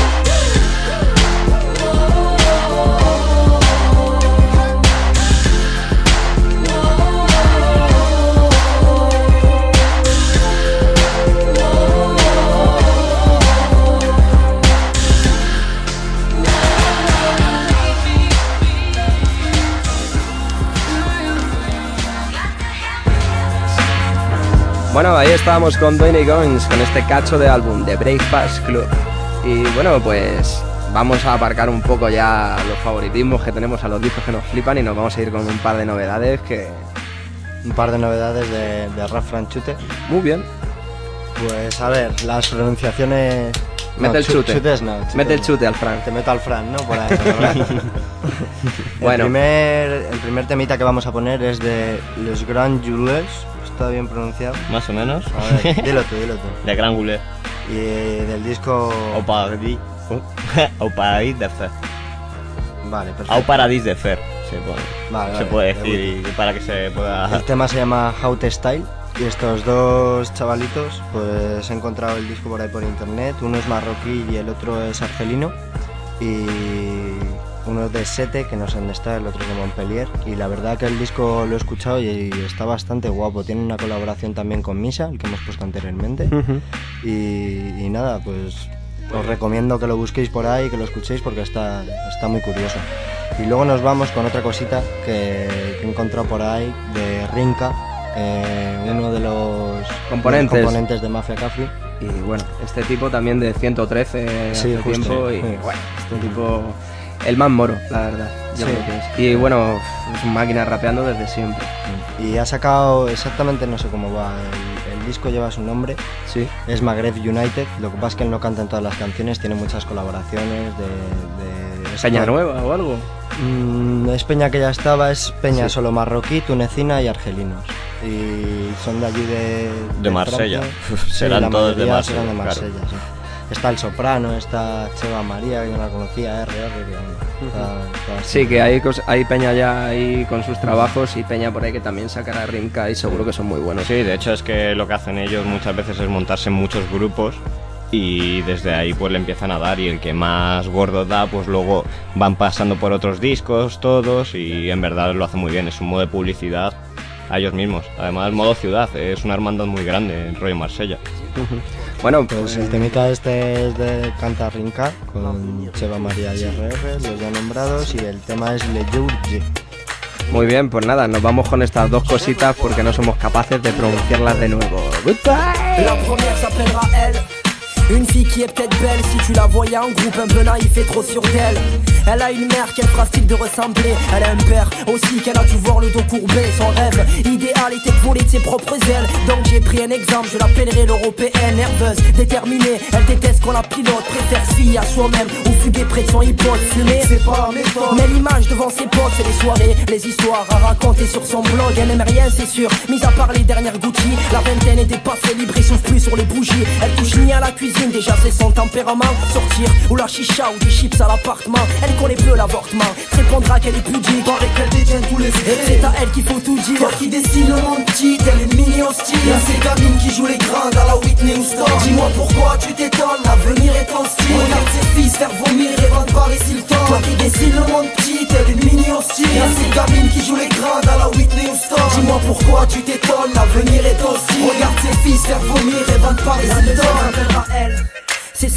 Bueno, ahí estábamos con Dwayne Goins, con este cacho de álbum de Breakfast Club. Y bueno, pues vamos a aparcar un poco ya los favoritismos que tenemos a los discos que nos flipan y nos vamos a ir con un par de novedades que... Un par de novedades de, de Rap Franchute. Muy bien. Pues a ver, las pronunciaciones... Mete no, el chute. Chutes no. Chutes Mete el no. chute al Fran. Te meto al Fran, ¿no? Por ahí. el, Bueno. primer, el primer temita que vamos a poner es de Les Grands Jules. ¿Está bien pronunciado? Más o menos. A ver, dilo tú, dilo tú. De Grand Goulet. Y eh, del disco... Au Paradis. Au Paradis de Fer. Vale, perfecto. Au Paradis de Fer. Se puede, vale, se vale, puede de decir y para que se pueda... El tema se llama How to Style. Y estos dos chavalitos, pues he encontrado el disco por ahí por internet. Uno es marroquí y el otro es argelino. Y uno es de Sete, que no sé dónde está, el otro es de Montpellier. Y la verdad que el disco lo he escuchado y está bastante guapo. Tiene una colaboración también con Misha, el que hemos puesto anteriormente. Uh-huh. y, y nada, pues os recomiendo que lo busquéis por ahí, que lo escuchéis porque está, está muy curioso. Y luego nos vamos con otra cosita que, que he encontrado por ahí de Rinka. Eh, uno de los componentes. de, los componentes de Mafia Cafri. Y bueno, este tipo también de ciento trece sí, hace justo, tiempo y sí. bueno, este tipo el más moro, la verdad. Yo Sí. creo que es. Y bueno, es una máquina rapeando desde siempre. Y ha sacado exactamente, no sé cómo va, el, el disco lleva su nombre, sí. Es Maghreb United. Lo que pasa es que él no canta en todas las canciones, tiene muchas colaboraciones de... de ¿Peña nueva o algo? Mm, es peña que ya estaba, es peña Sí. solo marroquí, tunecina y argelinos. Y son de allí de... De Marsella. Francia. Serán la todos de mayoría Marsella, serán de claro. Marsella, sí. Está el Soprano, está Cheva María, que yo no la conocía, R R, que bueno, está, está Sí, que hay, cos- hay peña ya ahí con sus trabajos y peña por ahí que también sacará Rimka y seguro que son muy buenos. Sí, de hecho es que lo que hacen ellos muchas veces es montarse en muchos grupos y desde ahí pues le empiezan a dar y el que más gordo da pues luego van pasando por otros discos todos y en verdad lo hacen muy bien, es un modo de publicidad a ellos mismos. Además modo ciudad, es una hermandad muy grande en rollo Marsella. Bueno, pues el temita este es de Canta Rinka con Cheva María y R R, los ya nombrados, y el tema es Le Jour J. Muy bien, pues nada, nos vamos con estas dos cositas porque no somos capaces de pronunciarlas de nuevo. Goodbye. La première s'appellera Elle. Une fille qui est peut-être belle si tu la voyais en groupe, un peu naïf et trop sûre d'elle. Elle a une mère qu'elle fera style de ressembler. Elle a un père aussi qu'elle a dû voir le dos courbé. Son rêve idéal était de voler de ses propres ailes. Donc j'ai pris un exemple, je l'appellerai l'européenne. Nerveuse, déterminée, elle déteste qu'on la pilote. Préfère se fier à soi-même ou fuguer près de son hip-hop. Fumer, c'est pas méthode. Mais l'image devant ses potes, c'est les soirées, les histoires à raconter sur son blog. Elle n'aime rien, c'est sûr, mis à part les dernières Gucci. La vingtaine est dépassée, libre et souffle plus sur les bougies. Elle touche ni à la cuisine, déjà c'est son tempérament. Sortir ou la chicha ou des chips à l'appartement. Elle connaît peu l'avortement, répondra qu'elle est pudique. Paraît qu'elle détient tous les secrets. C'est à elle qu'il faut tout dire. Toi qui dessine le monde petit, elle est mini hostile. Y'a ces gamines qui jouent les grandes à la Whitney Houston. Dis-moi pourquoi tu t'étonnes, l'avenir est ton style. Regarde ses fils faire vomir et vendre Paris Hilton. Toi qui dessine le monde petit, elle est mini hostile. Y'a ces gamines qui jouent les grandes à la Whitney Houston. Dis-moi pourquoi tu t'étonnes, l'avenir est ton style. Regarde ses fils faire vomir et vendre Paris Hilton. C'est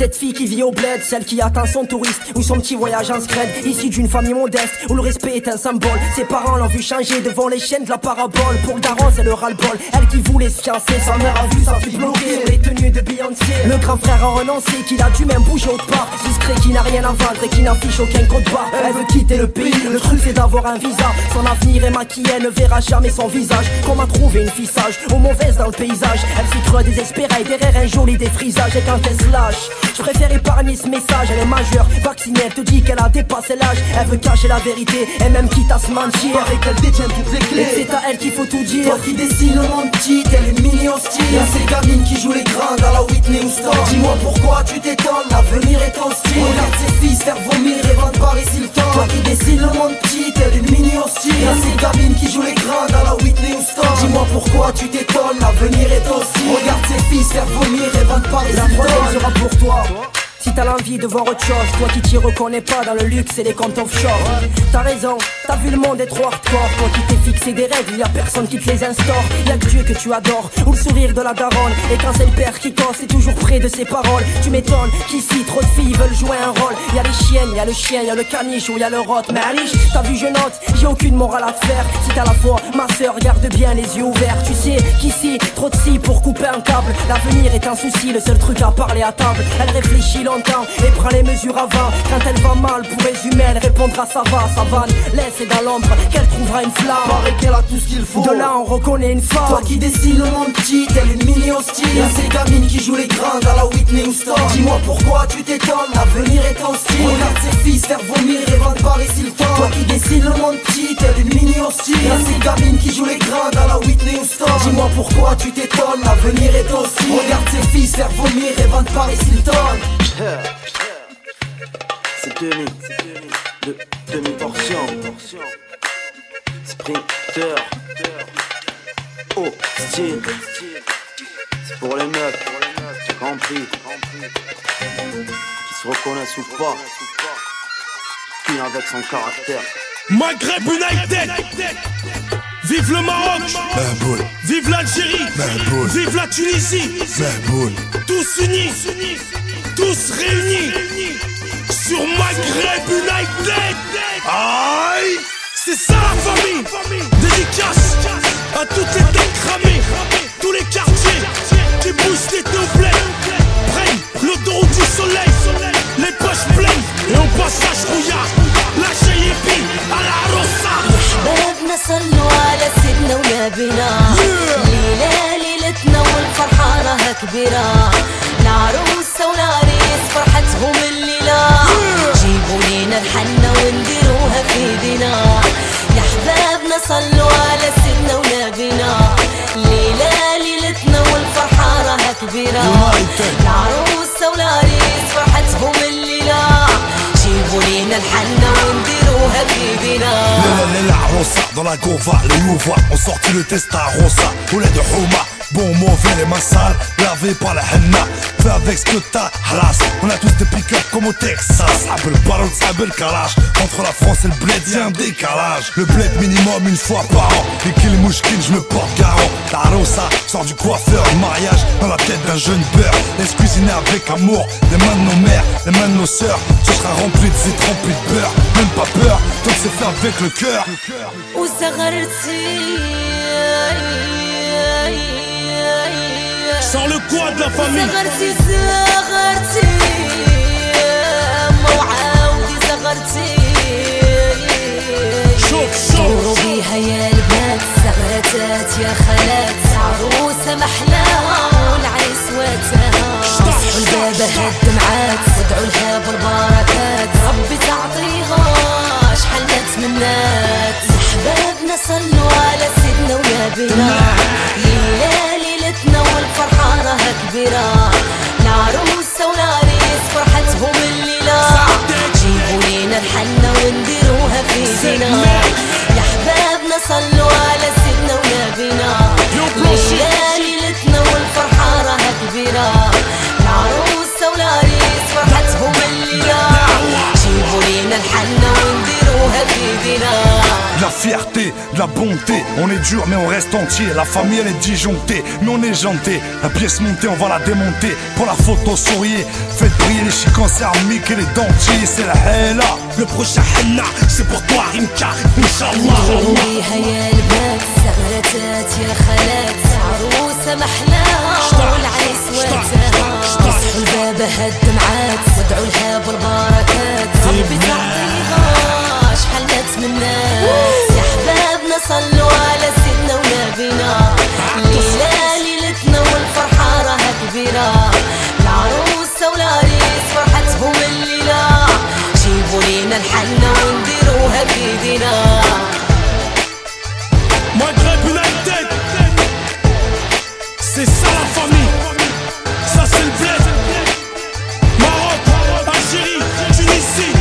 Cette fille qui vit au bled, celle qui atteint son touriste ou son petit voyage en scred, issue d'une famille modeste où le respect est un symbole. Ses parents l'ont vu changer devant les chaînes de la parabole. Pour le daron c'est le ras-le-bol, elle qui voulait se fiancer, sa mère a vu sa fille bloquée les tenues de Beyoncé. Le grand frère a renoncé, qu'il a dû même bouger autre part. Discret qui n'a rien à vendre et qui n'affiche aucun code barre. Elle veut quitter le pays, le truc c'est d'avoir un visa. Son avenir est maquillé, elle ne verra jamais son visage. Comment trouver une fille sage, ou mauvaise dans le paysage. Elle s'y creuse désespérée, derrière un joli défrisage. Et quand elle se lâche, je préfère épargner ce message. Elle est majeure, vaccinée, elle te dit qu'elle a dépassé l'âge. Elle veut cacher la vérité, et même quitte à se mentir. Paraît qu'elle détient toutes les clés, et c'est à elle qu'il faut tout dire. Toi qui dessine le monde petit, elle est mini hostile. Y'a ces gamines qui jouent les grandes à la Whitney Houston. Dis-moi pourquoi tu t'étonnes, l'avenir est ton style. Regarde ces filles se faire vomir et vendre par ici le temps. Toi qui dessine le monde petit, elle est mini hostile. Y'a ces gamines qui jouent les grandes à la Whitney Houston. Dis-moi pourquoi tu t'étonnes, l'avenir est ton style. Regarde ces filles se faire vomir et vendre par ici la le problème sera temps. pour toi. Si t'as l'envie de voir autre chose, toi qui t'y reconnais pas dans le luxe et les comptes offshore. T'as raison, t'as vu le monde est trop hardcore. Toi qui t'es fixé des règles, y'a personne qui te les instaure. Y'a que Dieu que tu adores, ou le sourire de la daronne. Et quand c'est le père qui cause, c'est toujours près de ses paroles. Tu m'étonnes qu'ici trop de filles veulent jouer un rôle. Y'a les chiennes, y'a le chien, y'a le caniche ou y'a le rot. Mais Alice, t'as vu je note, j'ai aucune morale à te faire. Si t'as la foi, ma soeur, garde bien les yeux ouverts. Tu sais qu'ici, trop de scie pour couper un câble. L'avenir est un souci, le seul truc à parler à table. Elle réfléchit longtemps et prend les mesures avant. Quand elle va mal, pour résumer, elle répondra ça va, ça va. Laisse dans l'ombre qu'elle trouvera une flamme. Paraît qu'elle a tout ce qu'il faut. De là on reconnaît une femme. Toi qui dessine le monde petit, elle est mini hostile. Y'a ces gamines qui jouent les grandes à la Whitney Houston. Dis-moi pourquoi tu t'étonnes, l'avenir est ton style. Regarde ces filles se faire vomir et vendre par ici le temps. Toi qui dessine le monde petit, elle est mini hostile. Y'a ces gamines qui jouent les grandes à la Whitney Houston. Dis-moi pourquoi tu t'étonnes, l'avenir est ton style. Regarde ces filles se faire vomir et vendre par ici le temps. C'est demi, de, demi-portion. Sprinter. Oh, style. C'est pour les meufs, j'ai compris. Qui se reconnaissent ou pas. Qui avec son caractère. Maghreb United. Vive le Maroc. Vive l'Algérie. Vive la Tunisie. Tous unis. Tous réunis. Sur Maghreb United. Aïe, c'est ça la famille. Dédicace à toutes les têtes cramées. Tous les quartiers qui boostent les deux blés. Prennent l'autoroute du soleil. Les poches pleines et on passe la chrouilla. La J P à la Rossa. أحبابنا صلوا على سيدنا ونبينا. ليلة ليلتنا والفرحة راها كبيرة. العروسة والعريس فرحتهم الليلة. جيبوا لينا الحنة ونديروها في ايدينا. يا حبابنا صلوا على سيدنا ونبينا. ليلة ليلتنا والفرحة راها كبيرة. العروسة والعريس فرحتهم الليلة. جيبوا لينا الحنة ونديروها في ايدينا. Les Rossa, dans la Gova, les Louvois ont sorti le Testarossa. Au lait de Houma, bon, mauvais, les mains sales, lavés par la henna. Fais avec ce que t'as, halas. On a tous des pick-up comme au Texas. Sable le ballon, sable le calage. Entre la France et le bled, y'a un décalage. Le bled minimum une fois par an. Et qu'il est mouchkine, je me porte garant. La Rossa sort du coiffeur, le mariage dans la tête d'un jeune beurre. Laisse cuisiner avec amour, les mains de nos mères, les mains de nos sœurs. Tu seras rempli de zit, rempli de beurre. Même pas peur, tout c'est fait avec le cœur. Sans le quoi de la famille. زغرتي زغرتي موعاودي زغرتي. شوف شوف دوروا بيها يا البنات زغرتات يا خالات. عروسة محلاها والعريس واتها. اصحوا البابا هالدمعات وادعوا لها بالبركات. ربي تعطيها شحال ما تمنات. احبابنا صلوا على سيدنا ونبينا. ليلة ليلتنا والفرحة راها كبيرة. العروسة والعريس فرحتهم الليلة. جيبوا لينا الحنة ونديروها في ايدينا. يا حبابنا صلوا على سيدنا ونبينا. ليلة ليلتنا والفرحة راها كبيرة. العروسة والعريس فرحتهم الليلة. جيبوا لينا الحنة ونديروها في ايدينا. La fierté, de la bonté. On est dur mais on reste entier. La famille elle est disjonctée, mais on est janté. La pièce montée, on va la démonter. Pour la photo souriez, faites briller les chicots céramiques et les dentiers. C'est la hella. Le prochain henna, c'est pour toi Rimka, Inch'Allah. خليها يا البنات سهرتات يا خالات عروسة محلاها والعريس واتها اصحوا الباب هالدمعات وادعوا لها بالبركات ربي تعطيها شحال نتمنى يا حبابنا صلوا على سيدنا ونبينا الليلة ليلتنا والفرحة راها كبيرة العروسة والعريس فرحتهم الليلة جيبوا لينا الحنة ونديروها بيدينا Maghreb United, c'est ça la famille, ça c'est le bled. Maroc, Algérie, Tunisie.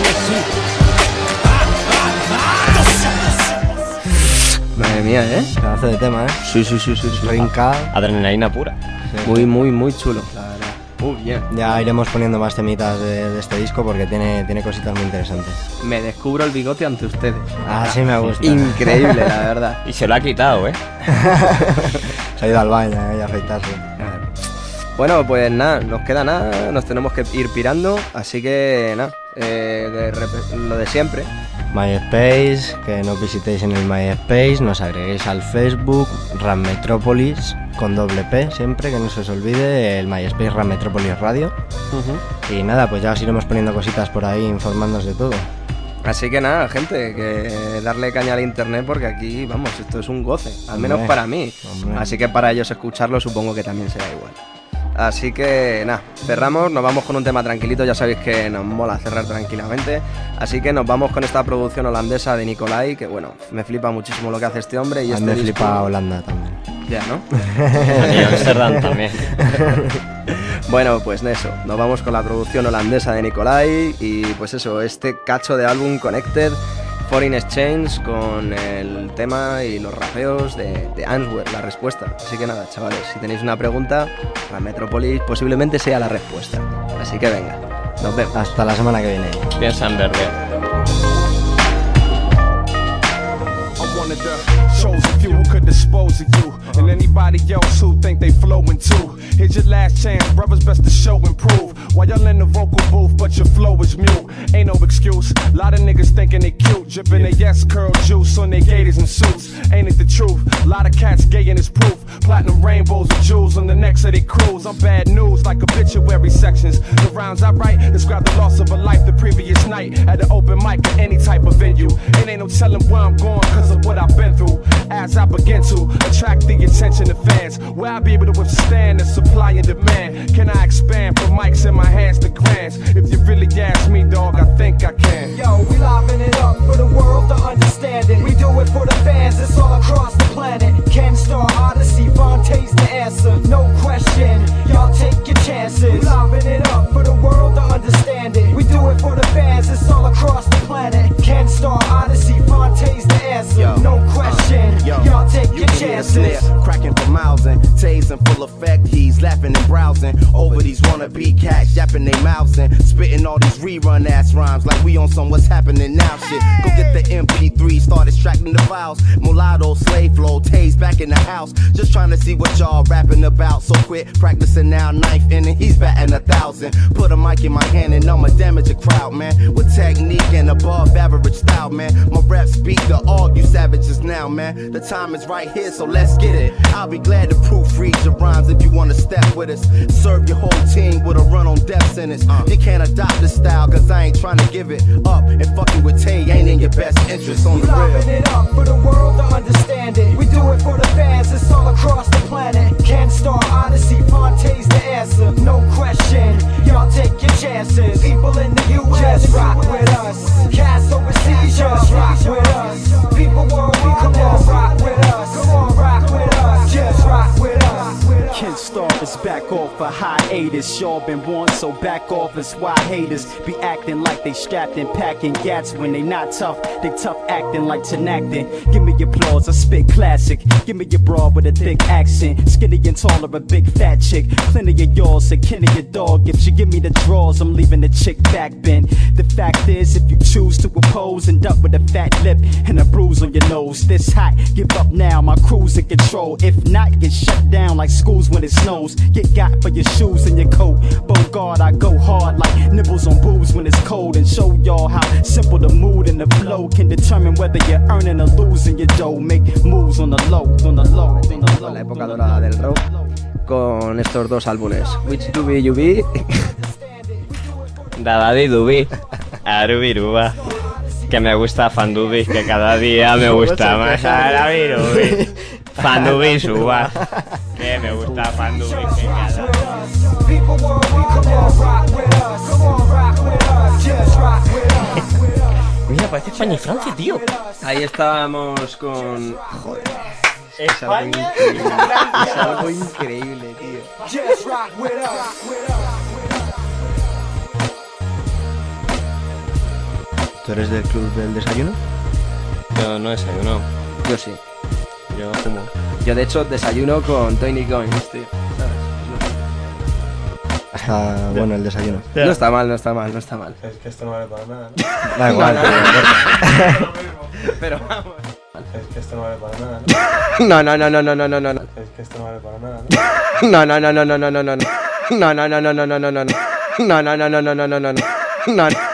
Madre mía, ¿eh? Pedazo de tema, ¿eh? Sí, sí, sí, sí, sí. Rinca. Adrenalina pura. Sí. Muy, muy, muy chulo, la verdad. Muy bien. Ya iremos poniendo más temitas de, de este disco porque tiene, tiene cositas muy interesantes. Me descubro el bigote ante ustedes. Ah, sí me gusta. Increíble, la verdad. Y se lo ha quitado, ¿eh? Se ha ido al baño eh, y a afeitarse. Bueno, pues nada, nos queda nada, nos tenemos que ir pirando, así que nada, eh, de rep- lo de siempre. MySpace, que nos visitéis en el MySpace, nos agreguéis al Facebook, Ram Metropolis, con doble P siempre, que no se os olvide, el MySpace Ram Metropolis Radio. Uh-huh. Y nada, pues ya os iremos poniendo cositas por ahí, informándonos de todo. Así que nada, gente, que darle caña al internet porque aquí, vamos, esto es un goce, al menos Hombre, para mí. hombre. Así que para ellos escucharlo supongo que también será igual. Así que nada, cerramos, nos vamos con un tema tranquilito, ya sabéis que nos mola cerrar tranquilamente. Así que nos vamos con esta producción holandesa de Nicolai, que bueno, me flipa muchísimo lo que hace este hombre. Y A este mí me disco- flipa Holanda también. Ya, ¿no? Y Amsterdam también. Bueno, pues eso, nos vamos con la producción holandesa de Nicolai y pues eso, este cacho de álbum Connected, Foreign Exchange con el tema y los rapeos de, de Answer, la respuesta. Así que nada, chavales, si tenéis una pregunta, la Metropolis posiblemente sea la respuesta. Así que venga, nos vemos. Hasta la semana que viene. Piensa en verde. I'm one of the chosen few who could dispose of you and anybody else who think they flowing too. Here's your last chance, brothers, best to show and prove. While y'all in the vocal booth, but your flow is mute. Ain't no excuse. Lot of niggas thinking they cute, dripping their yes curl juice on their gators and suits. Ain't it the truth? Lot of cats gay and it's proof. Platinum rainbows with jewels on the necks of their crews. I'm bad news like obituary sections. The rounds I write describe the loss of a life the previous night at an open mic at any type of venue. It ain't no telling where I'm going cause of what I've been through. As I begin to attract the attention of fans, will I be able to withstand the supply and demand? Can I expand from mics in my hands to grands? If you really ask me, dog, I think I can. Yo, we liven it up for the world to understand it. We do it for the fans, it's all across the planet. Ken Star, Odyssey, Fontaine the answer, no question. Y'all take your chances. We liven it up for the world to understand it. We do it for the fans, it's all across the planet. Ken Star, Odyssey, Fontaine the answer, Yo, no question. uh, yo, Y'all take you your can hear the chances. snare cracking for miles and tasing full effect. He's laughing and browsing over these wannabe cats, yapping they mouths and spitting all these rerun ass rhymes like we on some what's happening now shit. Go get the M P three, start extracting the files. Mulatto, slave flow, Taze back in the house. Just trying to see what y'all rapping about. So quit practicing now, ninth inning, he's batting a thousand. Put a mic in my hand and I'ma damage a crowd, man. With technique and above average style, man. My reps speak to all you savages now, man. The time is right here, so let's get it. I'll be glad to proofread your rhymes if you wanna step with us. Serve your whole team with a run on death sentence. You can't adopt this style, cause I ain't trying to give it up. And fucking with Tay ain't in your best interest on We the liven real. it up for the world to understand it. We do it for the fans, it's all across the planet. Ken Star, Odyssey, Fontaine's the answer, no question. Y'all take your chances. People in the U S just rock with us. Cats overseas just rock with us. People worldwide, come on, rock with us. Come on, rock with us. Just rock with us. Ken Star artists back off a hiatus. Y'all been warned, so back off. It's why haters be acting like they strapped and packing gats when they not tough. They tough acting like tenactin'. Give me your applause, I spit classic. Give me your broad with a thick accent. Skinny and taller, a big fat chick. Plenty of yours, a kin of your dog. If she give me the draws, I'm leaving the chick back bent. The fact is, if you choose to oppose, end up with a fat lip and a bruise on your nose. This hot, give up now, my crew's in control. If not, get shut down like schools when it snows. Get got for your shoes and your coat. Bogart, I go hard like nibbles on booze when it's cold. And show y'all how simple the mood and the flow can determine whether you're earning or losing your dough. Make moves on the low, on the low, on the low. La época dorada del rock con estos dos álbumes, Which Do Be You Be. Dadadi Dubi, Arubiruba. Que me gusta Fandubi, que cada día me gusta más Arubirubi. Fandubi suba. Que me gusta Fandubi, que cada Mira, parece España y Francia, tío. Ahí estábamos con... Joder. Es algo increíble, es algo increíble, tío. ¿Tú eres del club del desayuno? Yo no desayuno. Yo sí. Yo fumo. Yo de hecho desayuno con Tiny Coins, tío. Está bueno el desayuno. No está mal, no está mal, no está mal. Es que esto no vale para nada, ¿no? Da igual, no, pero... pero vamos. Es que esto no vale para nada, ¿no? No, no, no, no, no, no, no, no. Es que esto no vale para nada, ¿no? No, no, no, no, no, no, no, no. No, no, no, no, no, no, no, no. No, no, no, no, no, no, no, no. No, no.